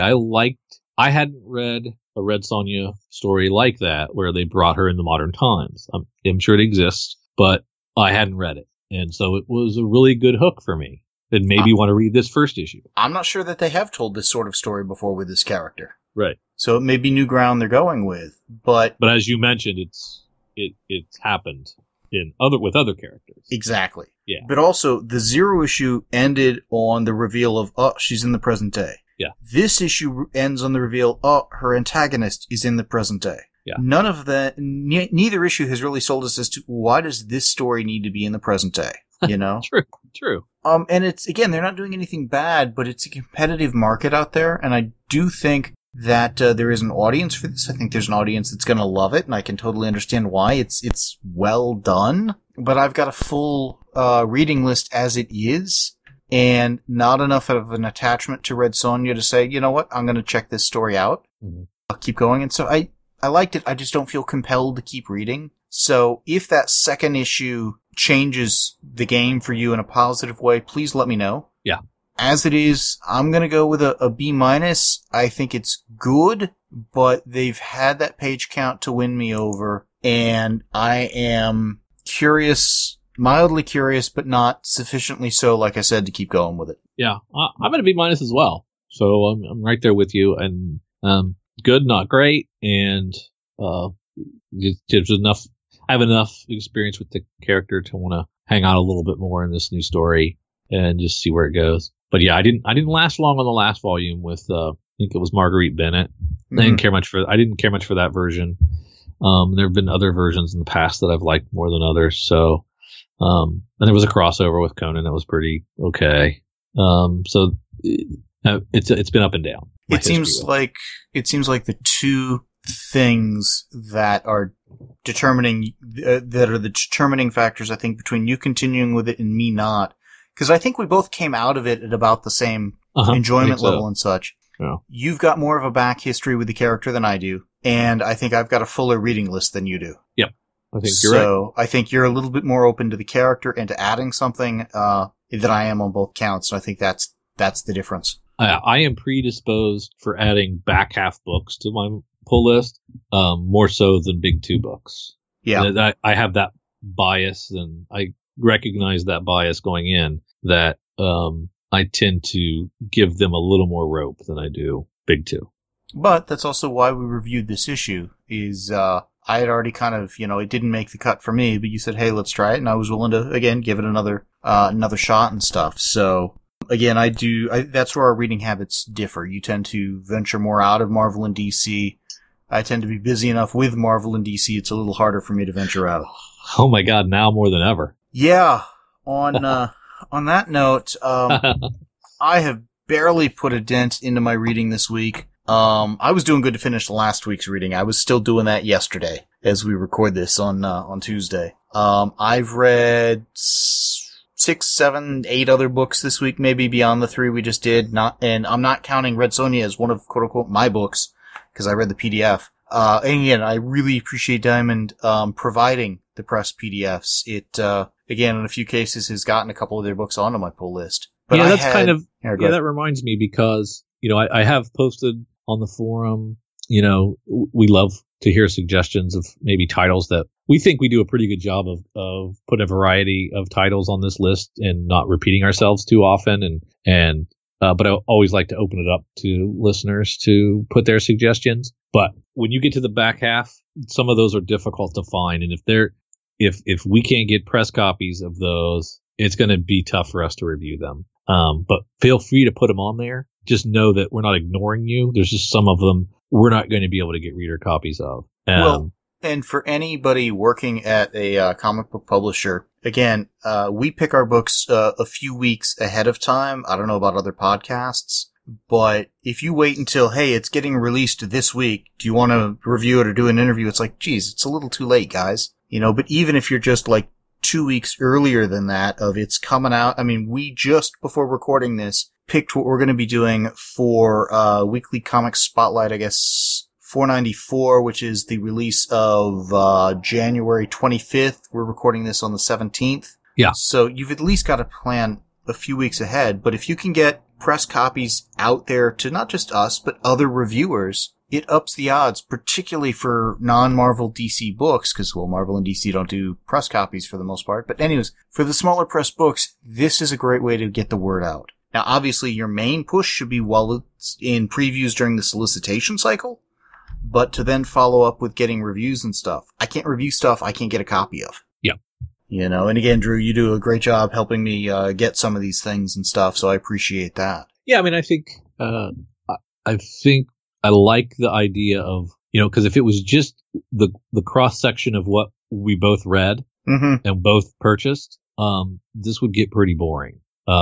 B: I hadn't read a Red Sonja story like that, where they brought her into modern times. I'm sure it exists, but I hadn't read it. And so it was a really good hook for me. And maybe want to read this first issue. I'm
A: not sure that they have told this sort of story before with this character.
B: Right.
A: So it may be new ground they're going with, but
B: as you mentioned, it's happened with other characters.
A: Exactly.
B: Yeah.
A: But also, the Zero issue ended on the reveal of, she's in the present day.
B: Yeah.
A: This issue ends on the reveal, her antagonist is in the present day.
B: Yeah.
A: None of that, neither issue has really sold us as to why does this story need to be in the present day,
B: True.
A: And it's, again, they're not doing anything bad, but it's a competitive market out there, and I do think that there is an audience for this. I think there's an audience that's going to love it, and I can totally understand why. It's well done, but I've got a full reading list as it is, and not enough of an attachment to Red Sonja to say, you know what, I'm going to check this story out. Mm-hmm. I'll keep going. And so I liked it. I just don't feel compelled to keep reading. So if that second issue changes the game for you in a positive way, please let me know.
B: Yeah.
A: As it is, I'm going to go with a B-. I think it's good, but they've had that page count to win me over, and I am curious, mildly curious, but not sufficiently so, like I said, to keep going with it.
B: Yeah, I'm going to B- as well. So I'm right there with you, and good, not great, and there's enough. I have enough experience with the character to want to hang out a little bit more in this new story and just see where it goes. But yeah, I didn't last long on the last volume with I think it was Marguerite Bennett. Mm-hmm. I didn't care much for that version. There have been other versions in the past that I've liked more than others. So and there was a crossover with Conan that was pretty okay. So it's been up and down.
A: It seems like the two things that are that are the determining factors, I think, between you continuing with it and me not. Because I think we both came out of it at about the same enjoyment level and such.
B: Yeah.
A: You've got more of a back history with the character than I do, and I think I've got a fuller reading list than you do.
B: Yep. I think you're right.
A: So I think you're a little bit more open to the character and to adding something than I am on both counts. So I think that's the difference.
B: I am predisposed for adding back half books to my pull list, more so than big two books.
A: Yeah.
B: I have that bias, and I recognize that bias going in, that I tend to give them a little more rope than I do big two.
A: But that's also why we reviewed this issue, is I had already kind of, it didn't make the cut for me, but you said, hey, let's try it, and I was willing to, again, give it another shot and stuff. So, again, that's where our reading habits differ. You tend to venture more out of Marvel and DC. I tend to be busy enough with Marvel and DC, it's a little harder for me to venture out.
B: Oh my god, now more than ever.
A: Yeah. On that note, I have barely put a dent into my reading this week. I was doing good to finish last week's reading. I was still doing that yesterday as we record this on Tuesday. I've read 6, 7, 8 other books this week, maybe beyond the 3 we just did. And I'm not counting Red Sonja as one of quote unquote my books, because I read the PDF. And again, I really appreciate Diamond, providing the press PDFs. It, again, in a few cases has gotten a couple of their books onto my pull list. But
B: yeah, that reminds me, because, I have posted on the forum, we love to hear suggestions of maybe titles that we think we do a pretty good job of putting a variety of titles on this list and not repeating ourselves too often. But I always like to open it up to listeners to put their suggestions. But when you get to the back half, some of those are difficult to find. And if we can't get press copies of those, it's going to be tough for us to review them. But feel free to put them on there. Just know that we're not ignoring you. There's just some of them we're not going to be able to get reader copies of.
A: And for anybody working at a comic book publisher, again, we pick our books a few weeks ahead of time. I don't know about other podcasts, but if you wait until, hey, it's getting released this week, do you want to review it or do an interview? It's like, geez, it's a little too late, guys. But even if you're just like 2 weeks earlier than that of it's coming out, I mean, we just before recording this picked what we're going to be doing for Weekly Comics Spotlight, I guess 494, which is the release of January 25th. We're recording this on the 17th.
B: Yeah.
A: So you've at least got to plan a few weeks ahead. But if you can get press copies out there to not just us, but other reviewers, it ups the odds, particularly for non-Marvel DC books, because, well, Marvel and DC don't do press copies for the most part. But anyways, for the smaller press books, this is a great way to get the word out. Now, obviously, your main push should be while it's in previews during the solicitation cycle, but to then follow up with getting reviews and stuff. I can't review stuff I can't get a copy of.
B: Yeah.
A: And again, Drew, you do a great job helping me get some of these things and stuff, so I appreciate that.
B: Yeah, I mean, I think I like the idea of, because if it was just the cross section of what we both read and both purchased, this would get pretty boring.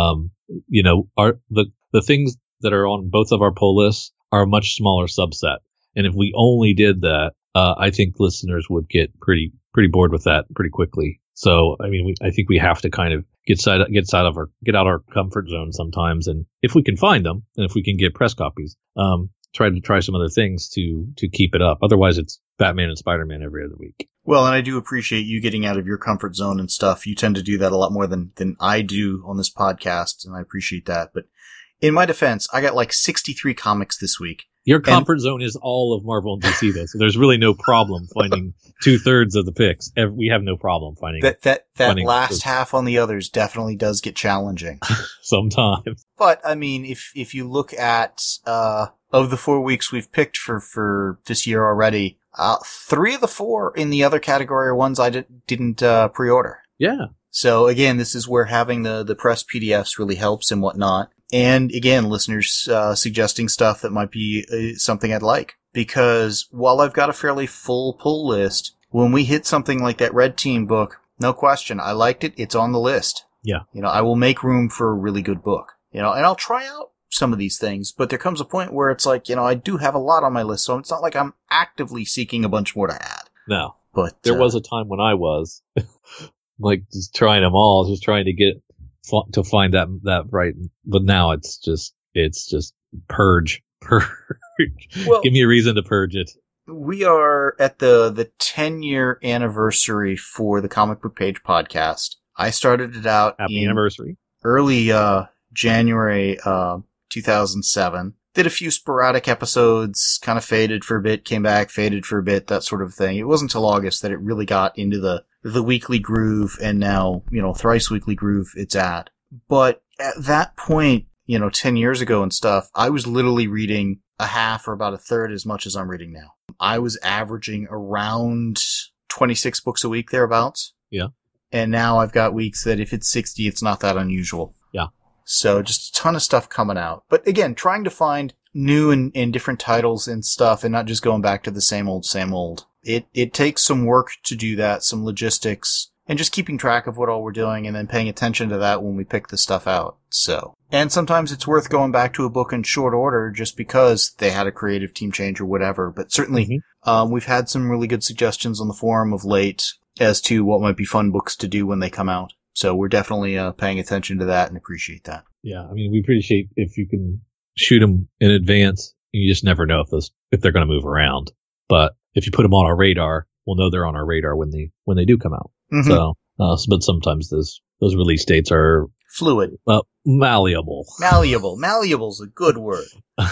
B: The things that are on both of our pull lists are a much smaller subset. And if we only did that, I think listeners would get pretty bored with that pretty quickly. So, I mean, I think we have to kind of get out of our comfort zone sometimes. And if we can find them, and if we can get press copies, try some other things to keep it up. Otherwise, it's Batman and Spider-Man every other week.
A: Well, and I do appreciate you getting out of your comfort zone and stuff. You tend to do that a lot more than I do on this podcast, and I appreciate that. But in my defense, I got like 63 comics this week.
B: Your comfort zone is all of Marvel and DC, though, so there's really no problem finding 2/3 of the picks. We have no problem finding
A: that last half on the others definitely does get challenging
B: sometimes.
A: But I mean, if you look at of the 4 weeks we've picked for this year already, 3 of the 4 in the other category are ones I didn't pre-order.
B: Yeah.
A: So again, this is where having the press PDFs really helps and whatnot. And again, listeners suggesting stuff that might be something I'd like. Because while I've got a fairly full pull list, when we hit something like that Red Team book, no question, I liked it, it's on the list.
B: Yeah.
A: I will make room for a really good book. And I'll try out some of these things, but there comes a point where it's like, I do have a lot on my list, so it's not like I'm actively seeking a bunch more to add.
B: No.
A: But
B: there was a time when I was like just trying them all, just trying to get to find that right. But now it's just purge.
A: Well,
B: give me a reason to purge it.
A: We are at the 10-year anniversary for the Comic Book Page podcast. I started it out
B: Happy anniversary.
A: Early January 2007. Did a few sporadic episodes, kind of faded for a bit, came back, faded for a bit, that sort of thing. It wasn't until August that it really got into the weekly groove, and now, thrice weekly groove it's at. But at that point, 10 years ago and stuff, I was literally reading a half or about a third as much as I'm reading now. I was averaging around 26 books a week, thereabouts.
B: Yeah.
A: And now I've got weeks that if it's 60, it's not that unusual.
B: Yeah.
A: So just a ton of stuff coming out. But again, trying to find new and different titles and stuff and not just going back to the same old. It takes some work to do that, some logistics, and just keeping track of what all we're doing and then paying attention to that when we pick the stuff out. So, and sometimes it's worth going back to a book in short order just because they had a creative team change or whatever. But certainly, we've had some really good suggestions on the forum of late as to what might be fun books to do when they come out. So we're definitely paying attention to that and appreciate that.
B: Yeah, I mean, we appreciate if you can shoot them in advance. You just never know if they're going to move around. But if you put them on our radar, we'll know they're on our radar when they do come out. Mm-hmm. So, but sometimes those release dates are
A: fluid,
B: malleable.
A: Malleable's a good word.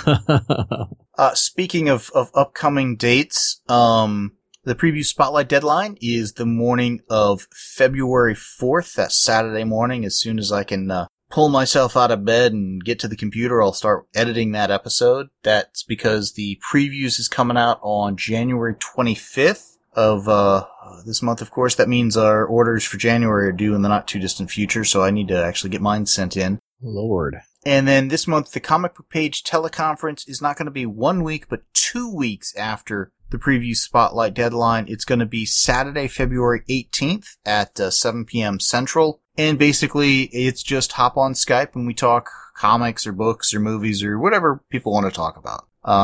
A: Speaking of upcoming dates, the preview spotlight deadline is the morning of February 4th. That's Saturday morning. As soon as I can pull myself out of bed and get to the computer, I'll start editing that episode. That's because the previews is coming out on January 25th of this month, of course. That means our orders for January are due in the not too distant future, so I need to actually get mine sent in.
B: Lord.
A: And then this month, the Comic Book Page teleconference is not going to be 1 week, but 2 weeks after the preview spotlight deadline. It's going to be Saturday, February 18th at 7 p.m. Central. And basically, it's just hop on Skype and we talk comics or books or movies or whatever people want to talk about.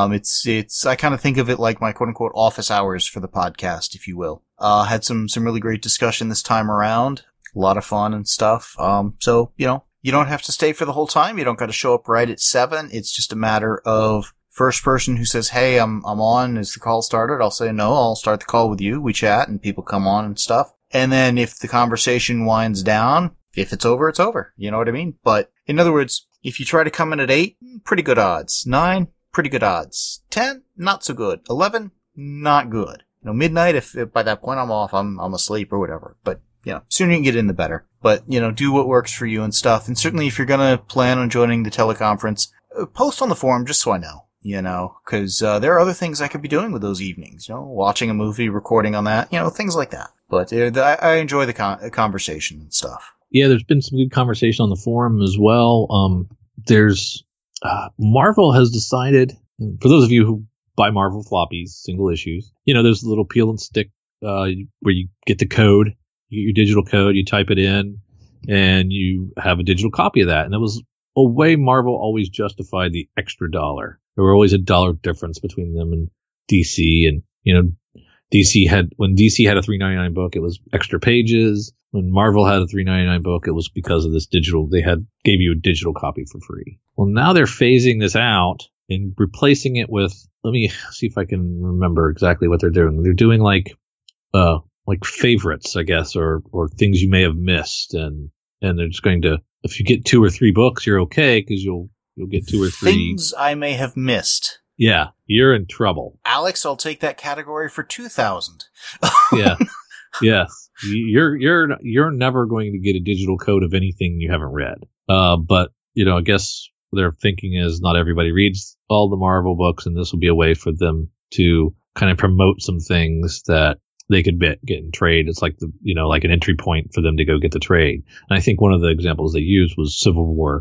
A: I kind of think of it like my quote unquote office hours for the podcast, if you will. Had some really great discussion this time around. A lot of fun and stuff. So, you don't have to stay for the whole time. You don't got to show up right at 7. It's just a matter of first person who says, hey, I'm on. Is the call started? I'll say, no, I'll start the call with you. We chat and people come on and stuff. And then if the conversation winds down, if it's over, it's over. You know what I mean? But in other words, if you try to come in at 8, pretty good odds. 9, pretty good odds. 10, not so good. 11, not good. Midnight, if by that point I'm off, I'm asleep or whatever. But, sooner you can get in, the better. But, do what works for you and stuff. And certainly if you're going to plan on joining the teleconference, post on the forum just so I know. Because there are other things I could be doing with those evenings, watching a movie, recording on that, things like that. But I enjoy the conversation and stuff.
B: Yeah, there's been some good conversation on the forum as well. There's Marvel has decided, for those of you who buy Marvel floppies, single issues, there's a little peel and stick where you get the code, you get your digital code, you type it in, and you have a digital copy of that. And that was a way Marvel always justified the extra $1. There were always a $1 difference between them and DC. And, when DC had a $3.99 book, it was extra pages. When Marvel had a $3.99 book, it was because of this digital. They gave you a digital copy for free. Well, now they're phasing this out and replacing it with, let me see if I can remember exactly what they're doing. They're doing like favorites, I guess, or things you may have missed. And they're just going to, if you get 2 or 3 books, you're okay because you'll get 2 or 3
A: things I may have missed.
B: Yeah, you're in trouble.
A: Alex, I'll take that category for 2,000.
B: Yeah. Yes. You're never going to get a digital code of anything you haven't read. But I guess their thinking is not everybody reads all the Marvel books, and this will be a way for them to kind of promote some things that they could get in trade. It's like like an entry point for them to go get the trade. And I think one of the examples they used was Civil War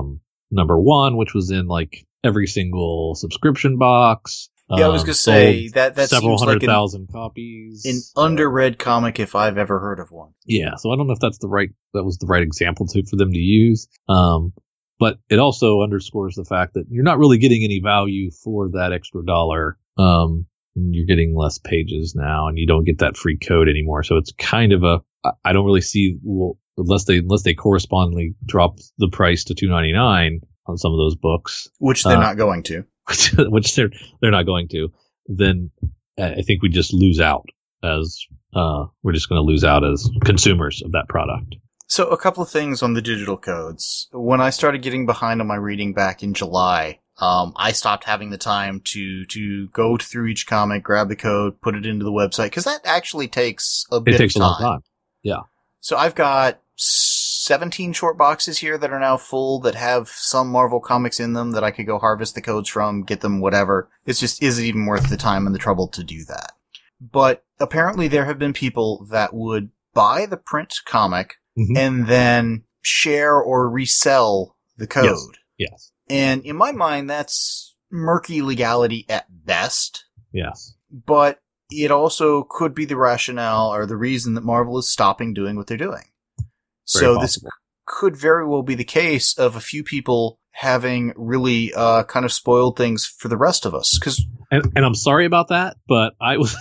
B: #1, which was in like every single subscription box.
A: Yeah, I was going to say that
B: several
A: seems
B: hundred
A: like
B: thousand copies.
A: An underread comic if I've ever heard of one.
B: Yeah, so I don't know if that was the right example for them to use. But it also underscores the fact that you're not really getting any value for that extra $1. and you're getting less pages now, and you don't get that free code anymore. So it's kind of I don't really see, unless they correspondingly drop the price to $2.99 on some of those books,
A: which they're not going to,
B: which they're not going to, then I think we just lose out as we're just going to lose out as consumers of that product.
A: So a couple of things on the digital codes. When I started getting behind on my reading back in July, I stopped having the time to go through each comic, grab the code, put it into the website, because that actually takes a bit of time. It takes a long time.
B: Yeah.
A: So I've got 17 short boxes here that are now full that have some Marvel comics in them that I could go harvest the codes from, get them, whatever. It's just isn't even worth the time and the trouble to do that. But apparently there have been people that would buy the print comic and then share or resell the code.
B: Yes.
A: And in my mind, that's murky legality at best.
B: Yes.
A: But it also could be the rationale or the reason that Marvel is stopping doing what they're doing. So this could very well be the case of a few people having really kind of spoiled things for the rest of us.
B: And I'm sorry about that, but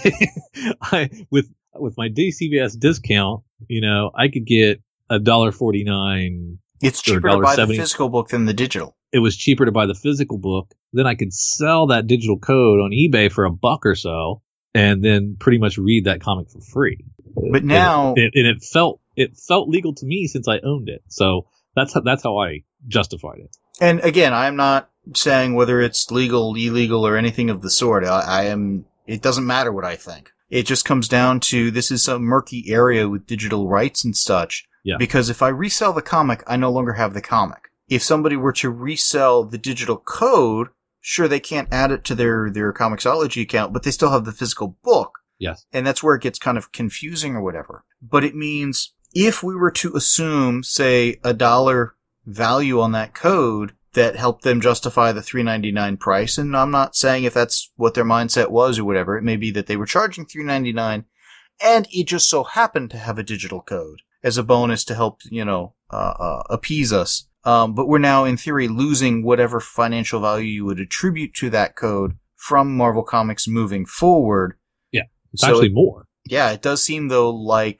B: with my DCBS discount, I could get $1.49.
A: It's cheaper to buy the physical book than the digital.
B: It was cheaper to buy the physical book. Then I could sell that digital code on eBay for $1 or so, and then pretty much read that comic for free.
A: But now,
B: it felt legal to me since I owned it. So that's how I justified it.
A: And again, I'm not saying whether it's legal, illegal, or anything of the sort. It doesn't matter what I think. It just comes down to this is a murky area with digital rights and such.
B: Yeah.
A: Because if I resell the comic, I no longer have the comic. If somebody were to resell the digital code, sure, they can't add it to their Comixology account, but they still have the physical book.
B: Yes.
A: And that's where it gets kind of confusing or whatever. But it means if we were to assume, say, $1 value on that code that helped them justify the $3.99 price, and I'm not saying if that's what their mindset was or whatever, it may be that they were charging $3.99 and it just so happened to have a digital code as a bonus to help, appease us. But we're now, in theory, losing whatever financial value you would attribute to that code from Marvel Comics moving forward.
B: Yeah, it's actually more.
A: Yeah, it does seem, though, like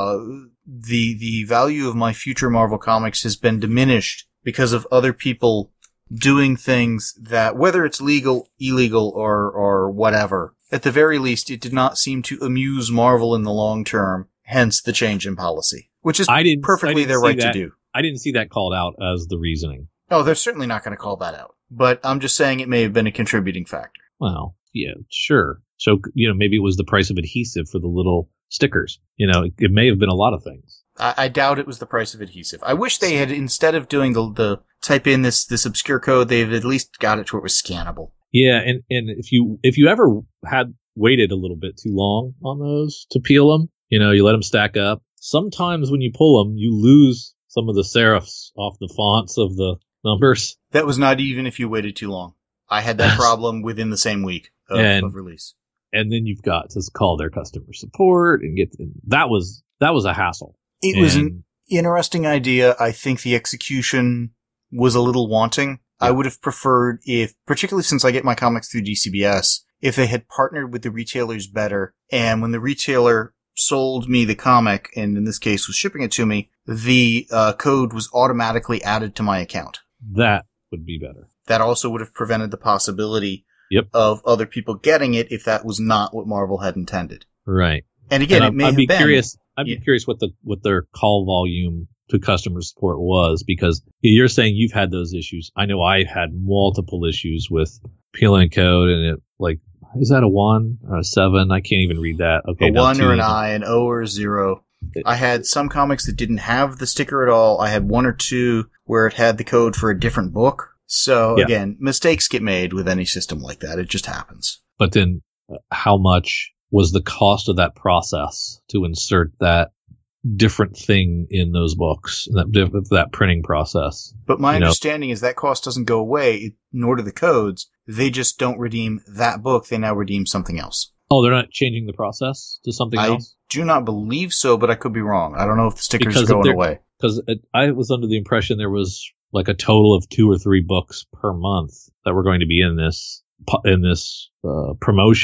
A: the value of my future Marvel Comics has been diminished because of other people doing things that, whether it's legal, illegal, or whatever, at the very least, it did not seem to amuse Marvel in the long term, hence the change in policy, which is perfectly their right to do.
B: I didn't see that called out as the reasoning.
A: Oh, they're certainly not going to call that out. But I'm just saying it may have been a contributing factor.
B: Well, yeah, sure. So, maybe it was the price of adhesive for the little stickers. It may have been a lot of things.
A: I doubt it was the price of adhesive. I wish they had, instead of doing the type in this obscure code, they've at least got it to where it was scannable.
B: Yeah, and if you ever had waited a little bit too long on those to peel them, you let them stack up. Sometimes when you pull them, you lose some of the serifs off the fonts of the numbers. That
A: was not even if you waited too long. I had that problem within the same week of release.
B: And then you've got to call their customer support and that was a hassle.
A: It was an interesting idea. I think the execution was a little wanting. Yeah. I would have preferred if, particularly since I get my comics through DCBS, if they had partnered with the retailers better, and when the retailer sold me the comic, and in this case was shipping it to me, the code was automatically added to my account.
B: That would be better.
A: That also would have prevented the possibility of other people getting it if that was not what Marvel had intended.
B: Right.
A: And again, it may have been.
B: I'd be curious what their call volume to customer support was, because you're saying you've had those issues. I know I had multiple issues with peeling a code, and it is that a 1 or a 7? I can't even read that. Okay,
A: a 1 or an I, an O or a 0. I had some comics that didn't have the sticker at all. I had 1 or 2 where it had the code for a different book. So again, mistakes get made with any system like that. It just happens.
B: But then how much was the cost of that process to insert that different thing in those books, that printing process?
A: But my understanding is that cost doesn't go away, nor do the codes. They just don't redeem that book. They now redeem something else.
B: Oh, they're not changing the process to something else?
A: I do not believe so, but I could be wrong. I don't know if the stickers are going away.
B: Because I was under the impression there was like a total of 2 or 3 books per month that were going to be in this promotion.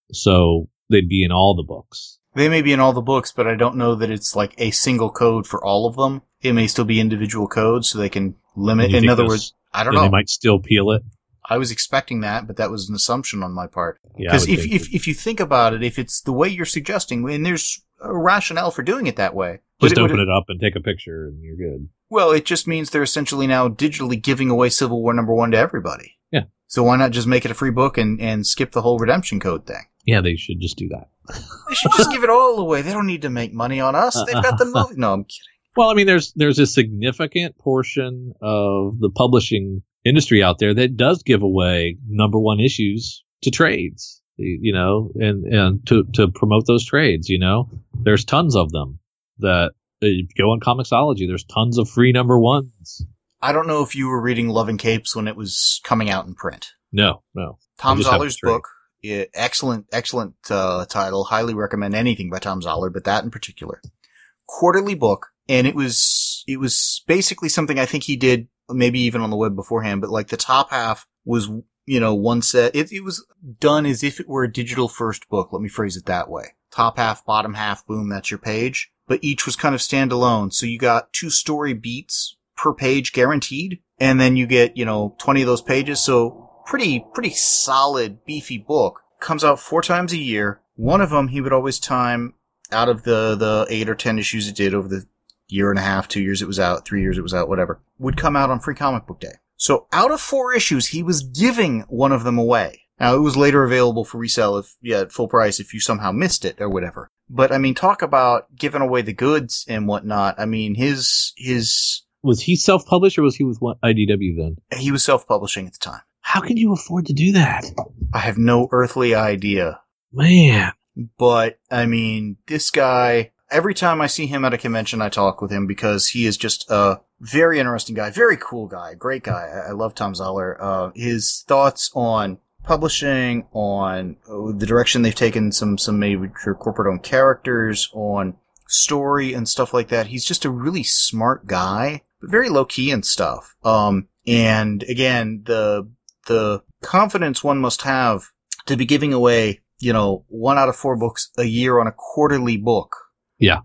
B: So they'd be in all the books.
A: They may be in all the books, but I don't know that it's like a single code for all of them. It may still be individual codes, so they can limit. In other words, I don't know.
B: They might still peel it.
A: I was expecting that, but that was an assumption on my part.
B: Yeah,
A: because if you think about it, if it's the way you're suggesting, and there's a rationale for doing it that way.
B: Just open it up and take a picture, and you're good.
A: Well, it just means they're essentially now digitally giving away Civil War #1 to everybody.
B: Yeah.
A: So why not just make it a free book and skip the whole redemption code thing?
B: Yeah, they should just do that.
A: They should just give it all away. They don't need to make money on us. They've got the movie. No, I'm kidding.
B: Well, I mean, there's a significant portion of the publishing industry out there that does give away #1 issues to trades, you know, and to promote those trades, you know. There's tons of them that if you go on Comixology, there's tons of free #1s.
A: I don't know if you were reading Love and Capes when it was coming out in print.
B: No.
A: Tom Zoller's book, excellent title. Highly recommend anything by Tom Zoller, but that in particular. Quarterly book, and it was basically something I think he did maybe even on the web beforehand, but like the top half was, you know, one set. It was done as if it were a digital first book. Let me phrase it that way. Top half, bottom half, boom, that's your page. But each was kind of standalone. So you got 2 story beats per page guaranteed. And then you get, you know, 20 of those pages. So pretty solid, beefy book. Comes out 4 times a year. One of them he would always time out of the 8 or 10 issues it did over the year and a half, 2 years it was out, 3 years it was out, whatever, would come out on Free Comic Book Day. So out of 4 issues, he was giving one of them away. Now, it was later available for resale at full price if you somehow missed it or whatever. But, I mean, talk about giving away the goods and whatnot. I mean, his...
B: Was he self-published or was he with IDW then?
A: He was self-publishing at the time.
B: How can you afford to do that?
A: I have no earthly idea.
B: Man.
A: But, I mean, this guy... Every time I see him at a convention, I talk with him because he is just a very interesting guy, very cool guy, great guy. I love Tom Zoller. His thoughts on publishing, on the direction they've taken some major corporate-owned characters, on story and stuff like that. He's just a really smart guy, but very low-key and stuff. And again, the confidence one must have to be giving away, you know, 1 out of 4 books a year on a quarterly book.
B: Yeah.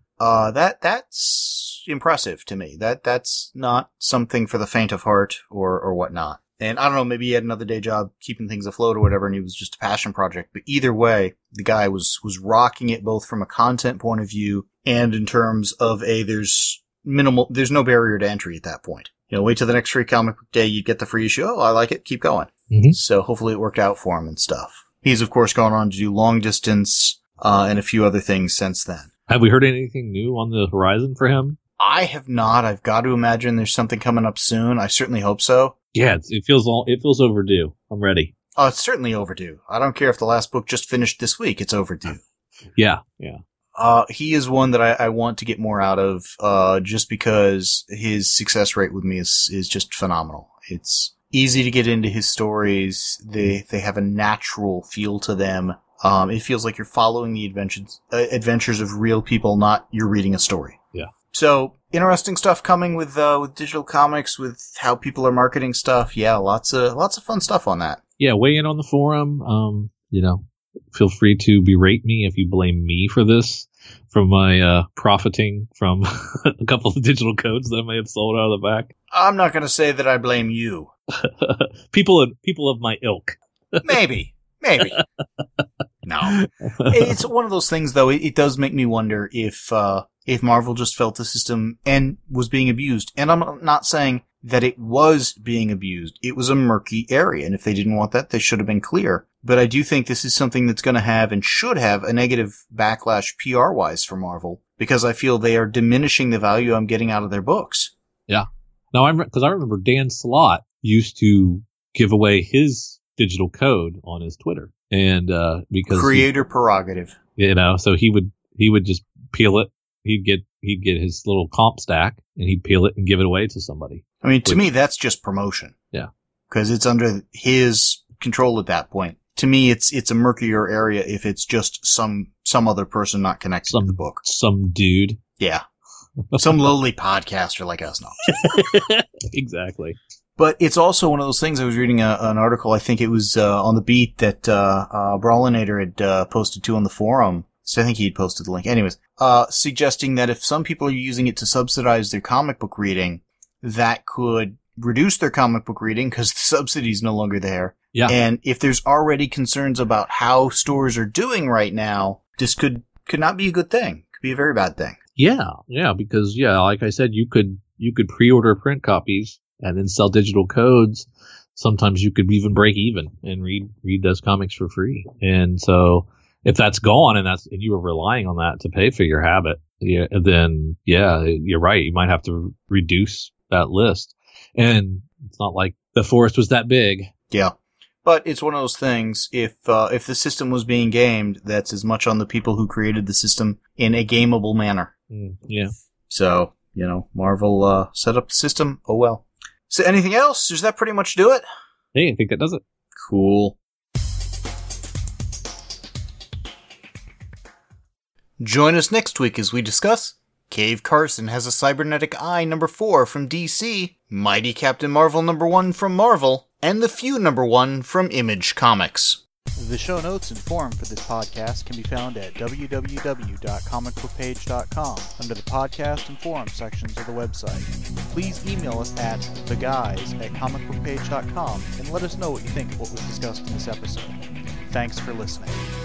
A: That's impressive to me. That's not something for the faint of heart or whatnot. And I don't know, maybe he had another day job keeping things afloat or whatever, and he was just a passion project. But either way, the guy was rocking it both from a content point of view and in terms of there's no barrier to entry at that point. You know, wait till the next Free Comic Book Day, you get the free issue. Oh, I like it. Keep going.
B: Mm-hmm.
A: So hopefully it worked out for him and stuff. He's of course gone on to do Long Distance, and a few other things since then.
B: Have we heard anything new on the horizon for him?
A: I have not. I've got to imagine there's something coming up soon. I certainly hope so.
B: Yeah, it feels overdue. I'm ready.
A: Oh, it's certainly overdue. I don't care if the last book just finished this week. It's overdue.
B: Yeah.
A: He is one that I want to get more out of, just because his success rate with me is just phenomenal. It's easy to get into his stories. They have a natural feel to them. It feels like you're following the adventures of real people, not you're reading a story.
B: Yeah.
A: So interesting stuff coming with digital comics, with how people are marketing stuff. Yeah, lots of fun stuff on that.
B: Yeah, weigh in on the forum. You know, feel free to berate me if you blame me for this, from my profiting from a couple of digital codes that I may have sold out of the back.
A: I'm not going to say that I blame you.
B: people of my ilk.
A: Maybe. No. It's one of those things, though. It does make me wonder if Marvel just felt the system and was being abused. And I'm not saying that it was being abused. It was a murky area, and if they didn't want that, they should have been clear. But I do think this is something that's going to have and should have a negative backlash PR-wise for Marvel, because I feel they are diminishing the value I'm getting out of their books.
B: Yeah. Now, because I remember Dan Slott used to give away his digital code on his Twitter, and because
A: creator prerogative,
B: you know, so he would just peel it. He'd get his little comp stack and he'd peel it and give it away to somebody.
A: I mean, to me, that's just promotion.
B: Yeah,
A: because it's under his control at that point. To me, it's a murkier area if it's just some other person not connected to the book.
B: Some dude.
A: Yeah. Some lowly podcaster like us. No.
B: Exactly.
A: But it's also one of those things. I was reading an article, I think it was on the Beat, that Brawlinator had posted to on the forum. So I think he'd posted the link. Anyways, suggesting that if some people are using it to subsidize their comic book reading, that could reduce their comic book reading because the subsidy's no longer there.
B: Yeah.
A: And if there's already concerns about how stores are doing right now, this could not be a good thing. It could be a very bad thing.
B: Yeah, because like I said, you could pre-order print copies and then sell digital codes. Sometimes you could even break even and read those comics for free. And so if that's gone and you were relying on that to pay for your habit, then you're right. You might have to reduce that list. And it's not like the forest was that big.
A: Yeah. But it's one of those things, if the system was being gamed, that's as much on the people who created the system in a gameable manner.
B: Yeah.
A: So, Marvel set up the system. Oh well. So anything else? Does that pretty much do it?
B: Hey, I think that does it.
A: Cool. Join us next week as we discuss Cave Carson has a cybernetic eye #4 from DC, Mighty Captain Marvel #1 from Marvel, and The Few #1 from Image Comics.
C: The show notes and forum for this podcast can be found at www.comicbookpage.com under the podcast and forum sections of the website. Please email us at theguys@comicbookpage.com and let us know what you think of what was discussed in this episode. Thanks for listening.